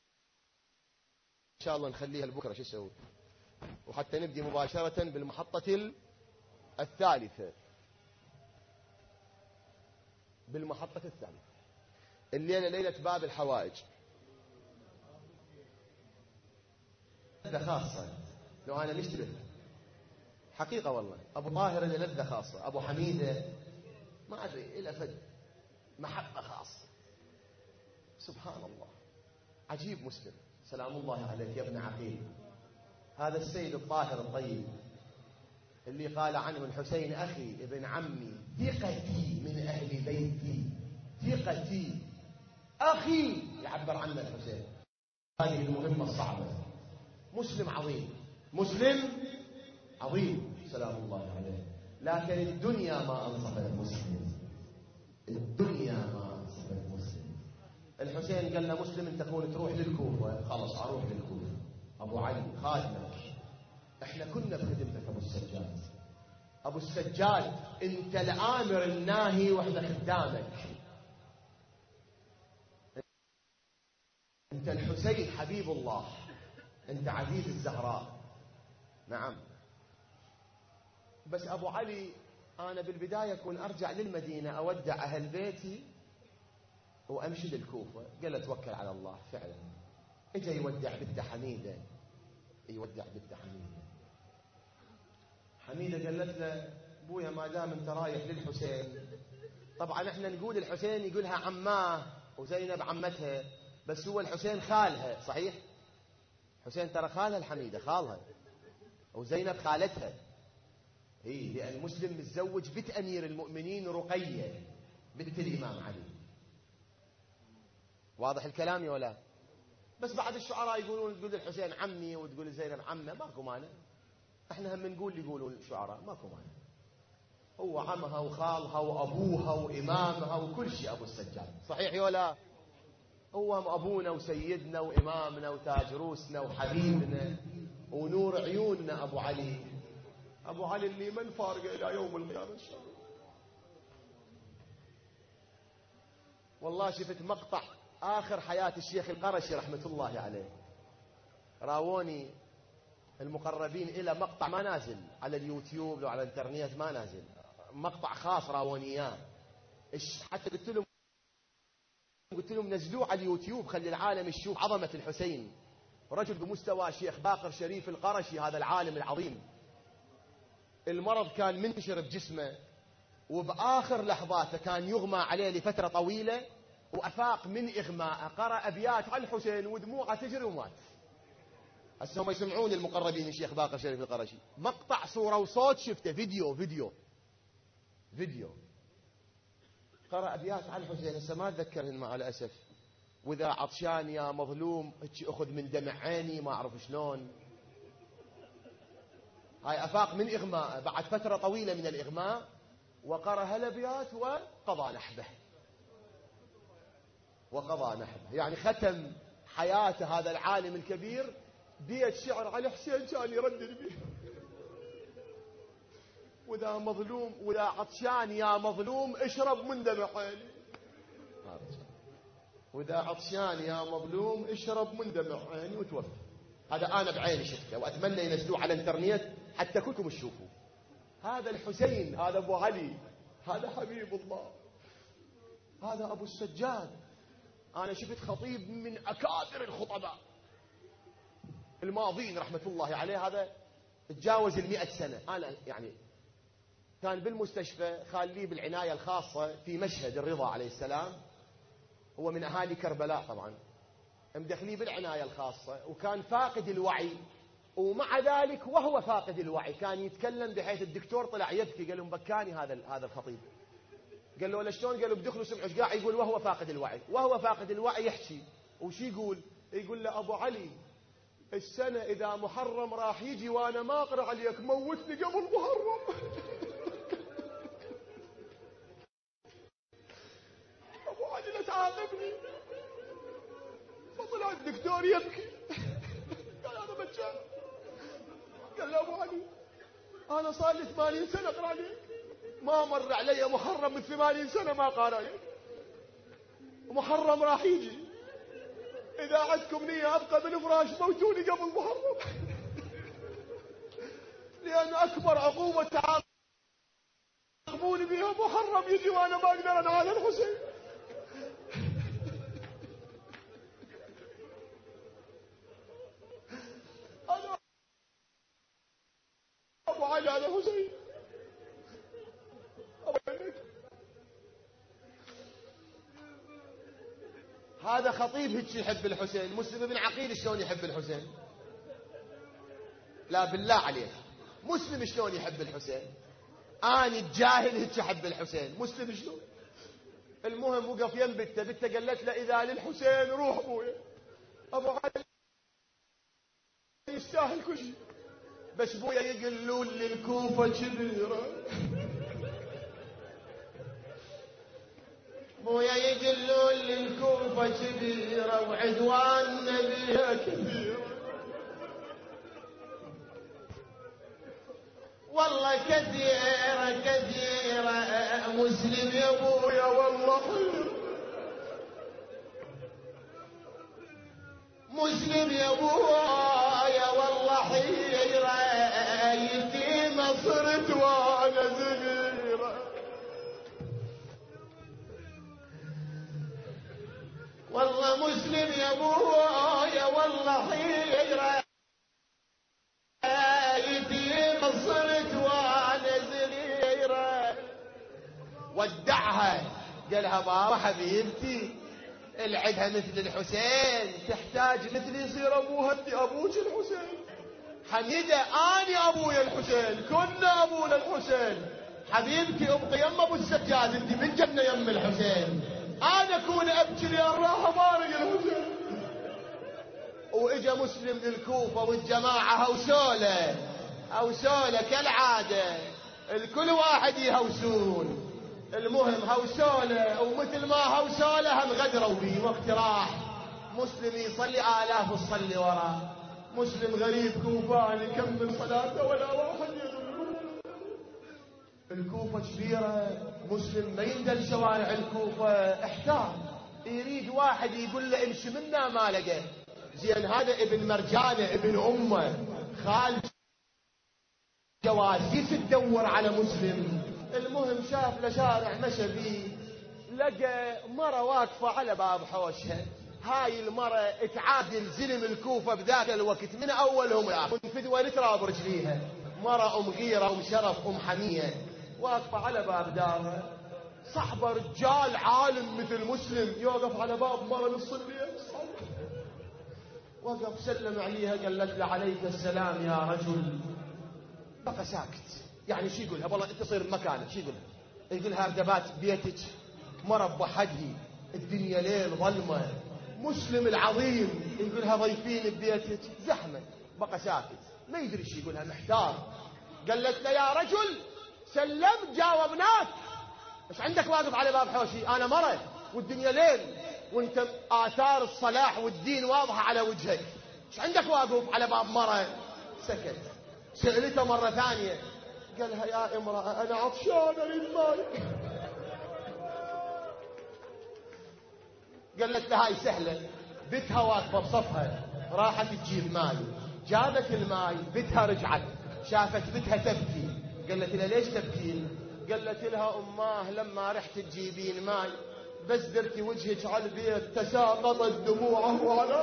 إن شاء الله نخليها لبكرة. شو اسوي؟ وحتى نبدي مباشرة بالمحطة الثالثة، بالمحطة الثالثة الليلة ليلة باب الحوائج. لذة خاصة لو أنا نشتبه حقيقة والله. أبو طاهر له لذة خاصة، أبو حميدة ما أدري إلى فد محبة خاصة. سبحان الله، عجيب مسلم. سلام الله عليك يا ابن عقيل. هذا السيد الطاهر الطيب اللي قال عنه الحسين أخي ابن عمي ثقتي من أهل بيتي، ثقتي أخي يعبر عنه الحسين. هذه المهمة الصعبة. مسلم عظيم، مسلم عظيم سلام الله عليه. لكن الدنيا ما أنصفت المسلم، الدنيا ما أنصفت المسلم. الحسين قال له مسلم أنت تكون تروح للكوفة، خلاص أروح للكوفة. أبو علي خادمك، احنا كنا بخدمتك أبو السجاد. أبو السجاد أنت الآمر الناهي وإحنا خدامك. أنت الحسين حبيب الله، أنت عزيز الزهراء. نعم. بس أبو علي أنا بالبداية أكون أرجع للمدينة أودع أهل بيتي وأمشي للكوفة. قال توكل على الله. فعلا إجا يودع بنت حميدة، يودع بنت حميدة. حميدة قالت له أبويا ما دام أنت رايح للحسين. طبعا احنا نقول الحسين يقولها عماه وزينب عمتها، بس هو الحسين خالها. صحيح؟ حسين ترى خالها الحميدة، خالها، وزينب خالتها. هي لأن مسلم متزوج بنت أمير المؤمنين رقية بنت الإمام علي. واضح الكلام يا ولا؟ بس بعد الشعراء يقولون تقول الحسين عمي وتقول زينب عمه، ماكو مانع. احنا هم نقول يقولون الشعراء، ماكو مانع. هو عمها وخالها وأبوها وإمامها وكل شيء أبو السجاد. صحيح يا ولا؟ هو أبونا وسيدنا وإمامنا وتاج روسنا وحبيبنا ونور عيوننا أبو علي. أبو علي اللي من فارقه إلى يوم القيامة إن شاء الله. والله شفت مقطع آخر حياة الشيخ القرشي رحمة الله عليه، راوني المقربين إلى مقطع ما نازل على اليوتيوب لو على الانترنت، ما نازل مقطع خاص راوني إياه. حتى قلت لهم قلت لهم نزلوه على اليوتيوب خلي العالم يشوف عظمة الحسين. رجل بمستوى شيخ باقر شريف القرشي، هذا العالم العظيم. المرض كان منتشر بجسمه، وبآخر لحظاته كان يغمى عليه لفترة طويلة، وأفاق من إغماءه قرأ أبيات عن الحسين ودموعه تجري ومات. هسه هم يسمعون المقربين الشيخ باقر شريف القرشي. مقطع صورة وصوت شفته، فيديو فيديو فيديو قرأ أبيات عن الحسين. هسه ما أتذكرهن مع الأسف. وإذا عطشان يا مظلوم هيك أخذ من دمع عيني، ما أعرف شلون. هاي أفاق من إغماء بعد فترة طويلة من الإغماء، وقرأ هالأبيات وقضى نحبه. وقضى نحبه يعني ختم حياته هذا العالم الكبير بيت شعر على حسين كان يردد به. وإذا مظلوم وإذا عطشان يا مظلوم اشرب من دمع عيني. وإذا عطشان يا مظلوم اشرب من دمع عيني وتوفى. هذا أنا بعيني شفته، وأتمنى ينزلوه على الانترنت حتى كلكم تشوفوا. هذا الحسين، هذا أبو علي، هذا حبيب الله، هذا أبو السجاد. أنا شفت خطيب من أكابر الخطباء الماضين رحمة الله عليه، هذا تجاوز المئة سنة. أنا يعني كان بالمستشفى خالي بالعناية الخاصة في مشهد الرضا عليه السلام، هو من أهالي كربلاء طبعا، مدخليه بالعناية الخاصة، وكان فاقد الوعي. ومع ذلك وهو فاقد الوعي كان يتكلم بحيث الدكتور طلع يبكي، قال له مبكاني هذا هذا الخطيب. قال له ولا شلون؟ قال له بدخلوا سمعوا قاعد يقول وهو فاقد الوعي. وهو فاقد الوعي يحكي وش يقول؟ يقول له أبو علي السنة إذا محرم راح يجي وأنا ما أقرأ عليك، موتني قبل محرم. أبو علي لا تعاقبني. فطلع الدكتور يبكي، قال هذا مجان. قال له أبو علي أنا صار لي ثمانين سنة أقرأ عليك، ما مر علي محرم من ثمانين سنة ما قارئ، ومحرم راح يجي. إذا عندكم نية أبقى بالفراش موتوني قبل محرم. لأن أكبر عقوبة تعاقب يراقبوني بيها محرم يجي وانا ما اقدر انعال الحسين. انا ابو علي على الحسين. هذا خطيب هيك يحب الحسين. مسلم بن عقيل شلون يحب الحسين؟ لا بالله عليك، مسلم شلون يحب الحسين؟ أنا الجاهل هيك أحب الحسين، مسلم شلون؟ المهم وقف يم بنته، بنته قالت له إذا للحسين روح أبويا. أبو علي يستاهل كل شيء، بس أبويا يقولون للكوفة كبيرة. أبويا يقولون للكوفة كبيرة وعدوان بها كثيرة. والله كثيرة كثيرة مسلم يا ابويا والله حيرة. مسلم يا ابويا والله حيرة يتيمة صرت وانا صغيرة. والله مسلم يا ابويا والله حيرة صرت وانا صغيرة. ودعها قالها بابا حبيبتي العدها مثل الحسين، تحتاج مثل يصير ابوها. انت ابوك الحسين. حميدة اني ابويا الحسين، كنا ابونا الحسين. حبيبتي ابقي يم ابو السجاد، انت من جنة يم الحسين. انا اكون ابكي لان راح ابارق الحسين. واجا مسلم للكوفة والجماعة هوسولة هوسولة كالعادة، الكل واحد يهوسون. المهم هوسولة، ومثل ما هوسولة هم غدروا بي. وقت راح مسلم يصلي آلاف تصلي وراه. مسلم غريب كوفاني يكمل صلاته ولا واحد يدل. الكوفة كبيرة، مسلم ما يندل شوارع الكوفة، احتار يريد واحد يقول له امشي منا ما لقى. زين هذا ابن مرجانة ابن أمه خال جواسيس تدور على مسلم. المهم شاف له شارع مشى بيه، لقى مرة واقفة على باب حوشها. هاي المرة تعادل زلم الكوفة بذاك الوقت من أولهم لآخر، فدوى تراب رجليها. مرة أم غيرة أم شرف أم حمية واقفة على باب دارها. صحبة رجال عالم مثل مسلم يوقف على باب مرة نص الليل. وقف سلم عليها قالت له عليك السلام يا رجل. بقى ساكت، يعني شو يقولها؟ والله انت تصير بمكانك شو يقولها؟ يقولها ردبات بيتك مربى حدي، الدنيا ليل ظلمه، مسلم العظيم يقولها ضيفين ببيتك زحمه. بقى ساكت ما يدري شو يقولها، محتار. قالت له يا رجل سلمت جاوبناك، ايش عندك واقف على باب حوشي؟ انا مره والدنيا ليل وانت آثار الصلاح والدين واضحة على وجهك، ايش عندك واقف على باب مرة؟ سكت. سألته مرة ثانية قالها يا امرأة أنا عطشان أريد ماي. قالت لها هاي سهلة، بتها واقفة بصفها، راحت تجيب ماي، جابت الماي، بتها رجعت شافت بتها تبكي. قالت لها ليش تبكين؟ قالت لها أماه لما رحت تجيبين ماي بس درتي وجهك على البيت تساقطت دموعه على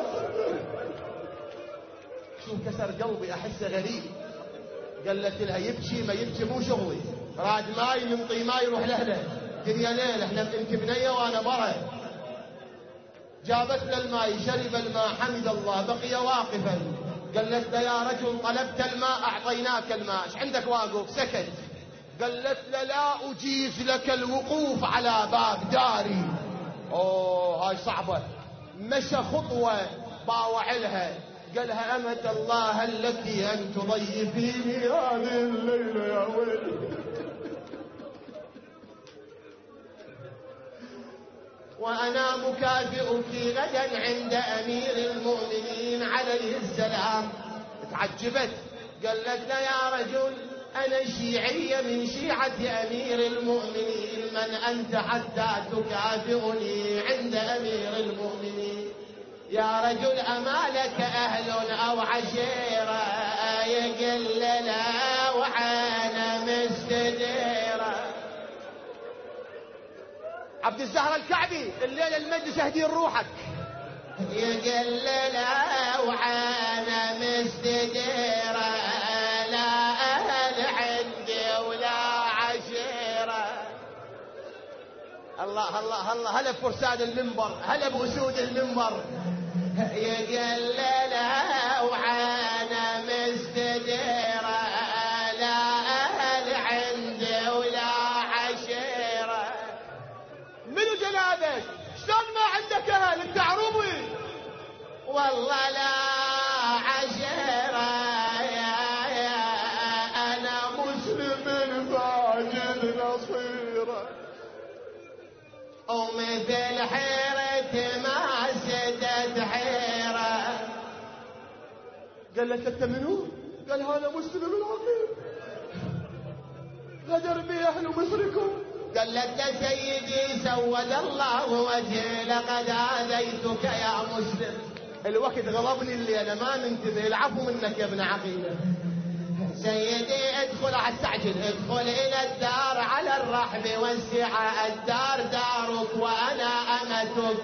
شو كسر قلبي احسه غريب. قالت لها يبكي ما يبكي مو شغلي، راد ماي ننطي ماي يروح لاهله، دنيا ليل احنا انت بنيه وانا برا. جابت له الماي شرب الماء حمد الله بقي واقفا. قالت له يا رجل طلبت الماء اعطيناك الماء، ايش عندك واقف؟ سكت. قالت له لا أجيز لك الوقوف على باب داري. أوه هاي صعبة. مشى خطوة باوع لها قالها أمة الله التي أن تضيفيني هذه الليلة يا ويلي. وأنا مكافئك غدا عند أمير المؤمنين عليه السلام. تعجبت قالت له يا رجل أنا شيعية من شيعة أمير المؤمنين، من أنت حتى تكافئني عند أمير المؤمنين؟ يا رجل أما لك أهل أو عشيرة؟ يقل لا وأنا مستديرة. عبد الزهر الكعبي الليلة المجلس اهدين روحك. يقللها وعانا مستديرة لا أهل عندي ولا عشيرة. الله الله الله، هلا بفرسان المنبر، هلا بأسود المنبر. يقللها وعانا مستديرة لا أهل عندي ولا عشيرة. منو جنابك؟ شلون ما عندك اهل؟ انت عروبي. والله لا عشيرة يا يا أنا مسلم فاجد نصيرة. ومثل حيرة ما سدت حيرة. قال لك انت منو؟ قال هذا مسلم العظيم غدر بي اهل مصركم. قال لك يا سيدي سود الله وجهي لقد آذيتك يا مسلم. الوقت غضبني اللي انا ما منتبه. العفو منك يا ابن عقيله. سيدي ادخل استعجل، ادخل الى الدار على الرحب والسعة. الدار دارك وانا امتك.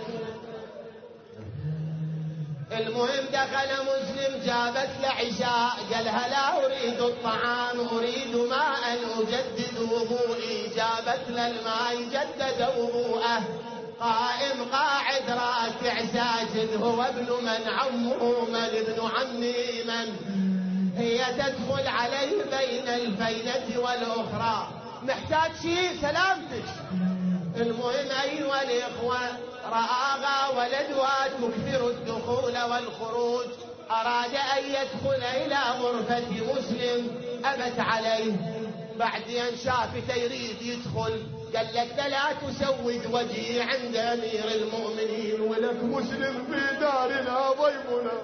المهم دخل مسلم جابت له عشاء. قالها لا اريد الطعام اريد ماء اجدد وضوئي. جابت له الماء جدد وضوءه. قائم قاعد راكع ساجد. هو ابن من عمه من ابن عمي من. هي تدخل عليه بين الفينة والأخرى. محتاج شيء سلامتك. المهم أيها الإخوة رآها ولدها تكثر الدخول والخروج. أراد أن يدخل إلى غرفة مسلم أبت عليه. بعد أن شافته يريد يدخل قال لك لا تسود وجهي عند أمير المؤمنين ولك مسلم في دارنا ضيفنا.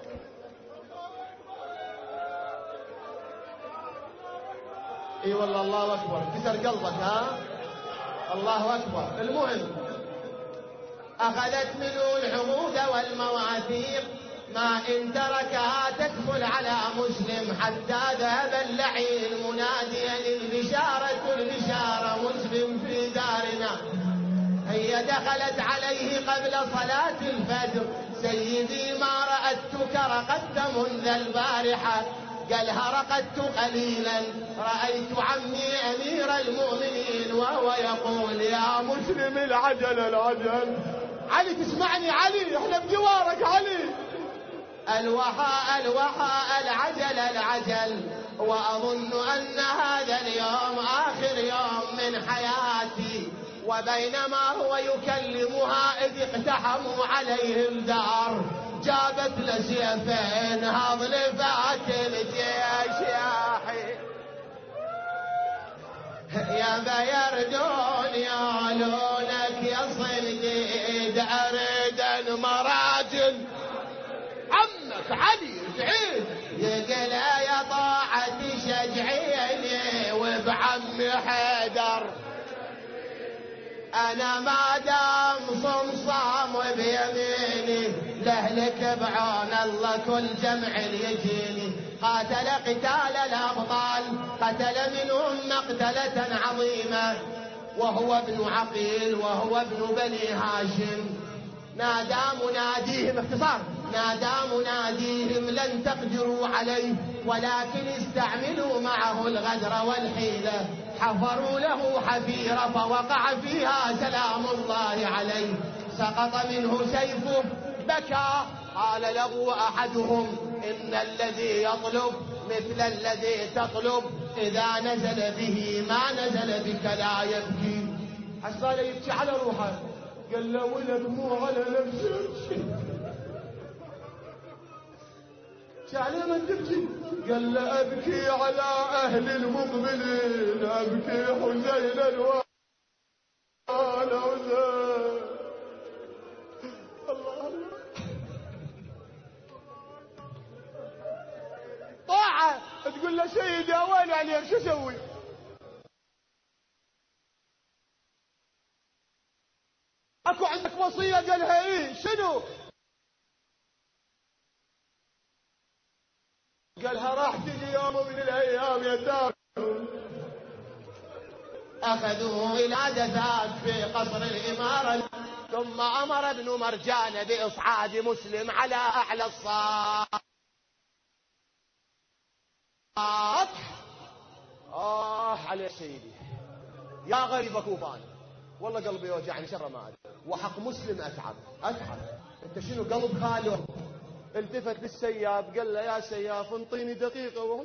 اي والله الله اكبر، كسر قلبك ها. الله اكبر. المهم اخذت منه العقود والمواثيق. ما ان تركها تدخل على مسلم حتى ذهب اللعين مناديا البشارة البشارة مسلم في دارنا. هي دخلت عليه قبل صلاة الفجر. سيدي ما رأتك رقدت منذ البارحة. قالها رقدت قليلا رأيت عمي أمير المؤمنين وهو يقول يا مسلم العجل العجل. علي تسمعني علي، احنا بجوارك علي. الوحى الوحى العجل العجل. وأظن أن هذا اليوم آخر يوم من حياتي. وبينما هو يكلمها إذ اقتحموا عليه الدار. جابت له سيفين هضلفات الجيش يا حي. يا بيردون يالونك يا صنديد أريد مراجل. عمك علي سعيد يقول يا طاعة شجعيني وبعمي حيدر. أنا ما دام صمصام بيميني لهلك بعون الله كل جمع يجيني. قاتل قتال الأبطال قتل منهم مقتلة عظيمة. وهو ابن عقيل وهو ابن بني هاشم. نادى مناديهم باختصار نادى مناديهم لن تقدروا عليه ولكن استعملوا معه الغدر والحيلة. حفروا له حفيرة فوقع فيها سلام الله عليه. سقط منه سيفه بكى. قال له أحدهم إن الذي يطلب مثل الذي تطلب إذا نزل به ما نزل بك لا يبكي. حصل يبكي على روحه. قال له ولد مو على نفسك على من تبكي؟ قال له أبكي على أهل المقبلين أبكي حزين الوالد حزين. الله طاعة تقول له سيدي وين عليك شو اسوي؟ اكو عندك وصية؟ قالها ايه شنو؟ قالها راح تجي يوم من الايام يا دار أخذوه إلى دثات في قصر الإمارة. ثم أمر ابن مرجان بإصعاد مسلم على أعلى السطح. آه على سيدي يا غريب كوفان، والله قلبي يوجعني شر ما أدري، وحق مسلم أتعب أتعب. أنت شنو قلب خاله؟ التفت للسياف قال له يا سياف انطيني دقيقة و...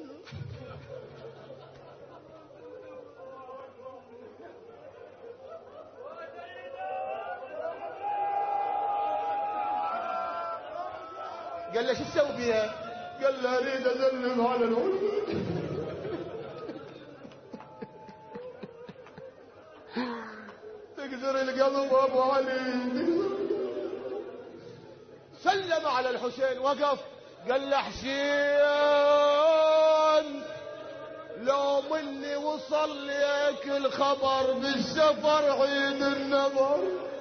قال له شو تسوي فيها؟ قال له اريد ازلم على العلم. تقدر القلب ابو علي. سلم على الحسين وقف قال له حسين لو مني وصل لك الخبر بالسفر عيد النظر،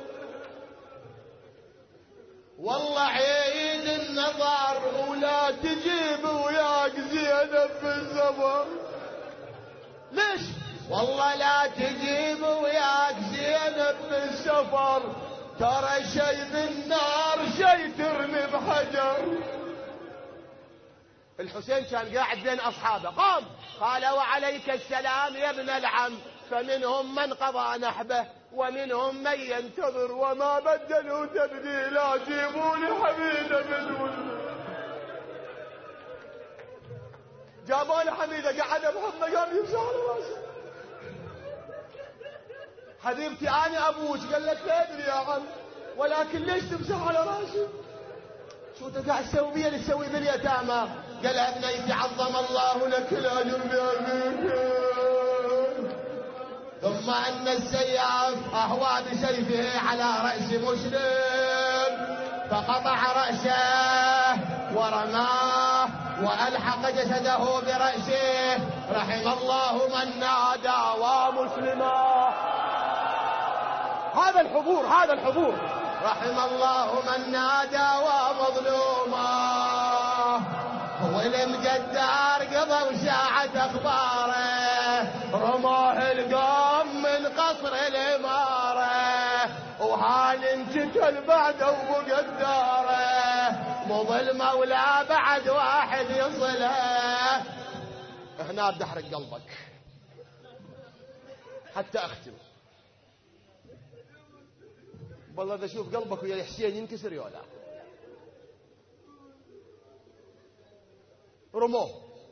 والله عيد النظر ولا تجيب وياك زينب بالسفر. ليش؟ والله لا تجيب وياك زينب بالسفر، ترى شي بالنار شي ترمي بحجر. الحسين كان قاعد بين أصحابه، قام قال وعليك السلام يا ابن العم، فمنهم من قضى نحبه ومنهم من ينتظر وما بدلوا تبديلا، جيبوا لي حميدة بدون. جابوا لي حميدة قعد محمد قام يمسح على راسه. حبيبتي أنا أبوك. قال لك لا أدري يا عم، ولكن ليش تمسح على راسي؟ شو انت قاعد تسوي بي اللي تسوي باليتامى؟ قال ابنيتي عظم الله لك الاجر بأبيك. ثم ان السياف اهوى بسيفه على راس مسلم فقطع راسه ورماه والحق جسده براسه. رحم الله من نادى ومسلما. هذا الحضور هذا الحضور. رحم الله من نادى ومظلوما. هو المقدار قضى ساعة اخباره، رماه القوم من قصر الامارة، وهان انقتل بعده ومقداره، مظل مولى بعد واحد يصله. هنا بدي احرق قلبك حتى اختم. والله اذا اشوف قلبك ويا حسين ينكسر يا لا. رموه،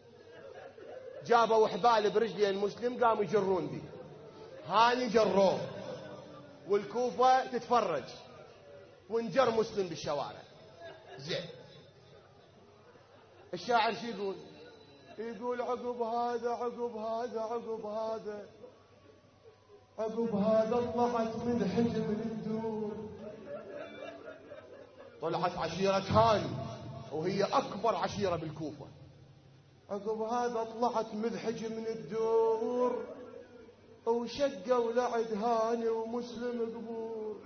جابوا حبال برجلين مسلم قاموا يجرون بي، هاني جروه والكوفة تتفرج وانجر مسلم بالشوارع. زين الشاعر شو يقول؟ يقول عقب هذا عقب هذا عقب هذا عقب هذا طلعت من حجم الدور. طلعت عشيرة هاني وهي أكبر عشيرة بالكوفة. عقب هذا طلعت مذحج من الدور وشقوا لعد هاني ومسلم قبور.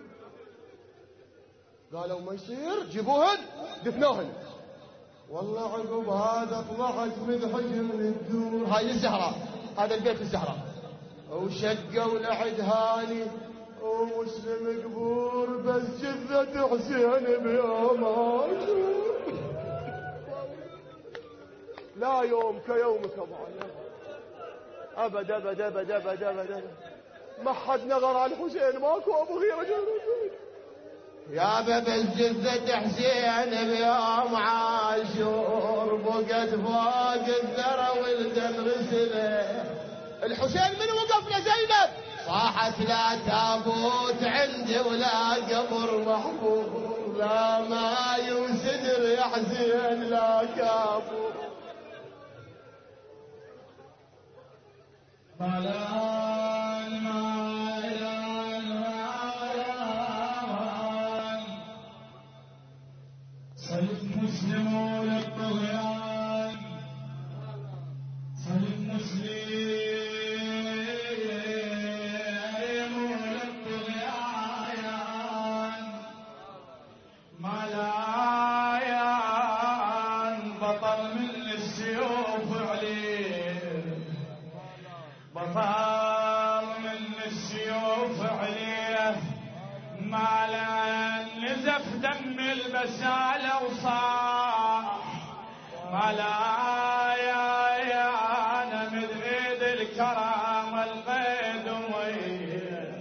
قالوا ما يصير جيبوهن دفنوهن. والله عقب هذا طلعت مذحج من الدور. هاي الزهراء، هذا البيت الزهراء. وشقوا لعد هاني ومسلم قبور، بس جثة حسين بيومات لا يوم كيومك ابد ابد ابد ابد ابد. ما حد نظر على الحسين، ماكو ابو غيره جنود. يا باب الجثة حسين بيوم عاشور، بقت فوق الذرى والدم غسله. الحسين من وقف لزينب صاحت لا تابوت عندي ولا قبر محفور، لا ماي وسدر يا حسين لا كابور. ملان ملان ملان صيف مسلم للطغيان، صيف مسلم للطغيان. ملايان بطل من السيوف عليه، بطل من والسيوف عليه مالا نزف دم البسالة وصاح مالا يا يا انا من ايد الكرامة القيد ويه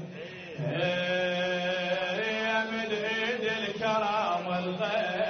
من ايد الكرامة القيد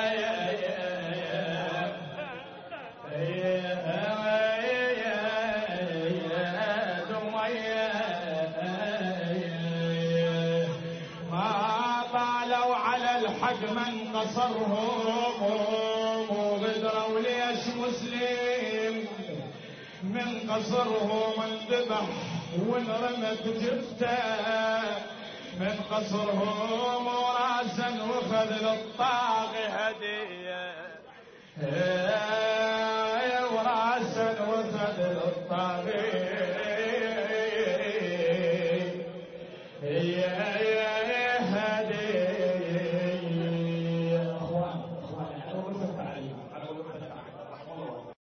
حق من قصرهم وغدروا ليش مسلم من قصرهم انذبح وانرمت جثته من قصرهم وراسا وخذ للطاغي هديه وراسا وخذ للطاغي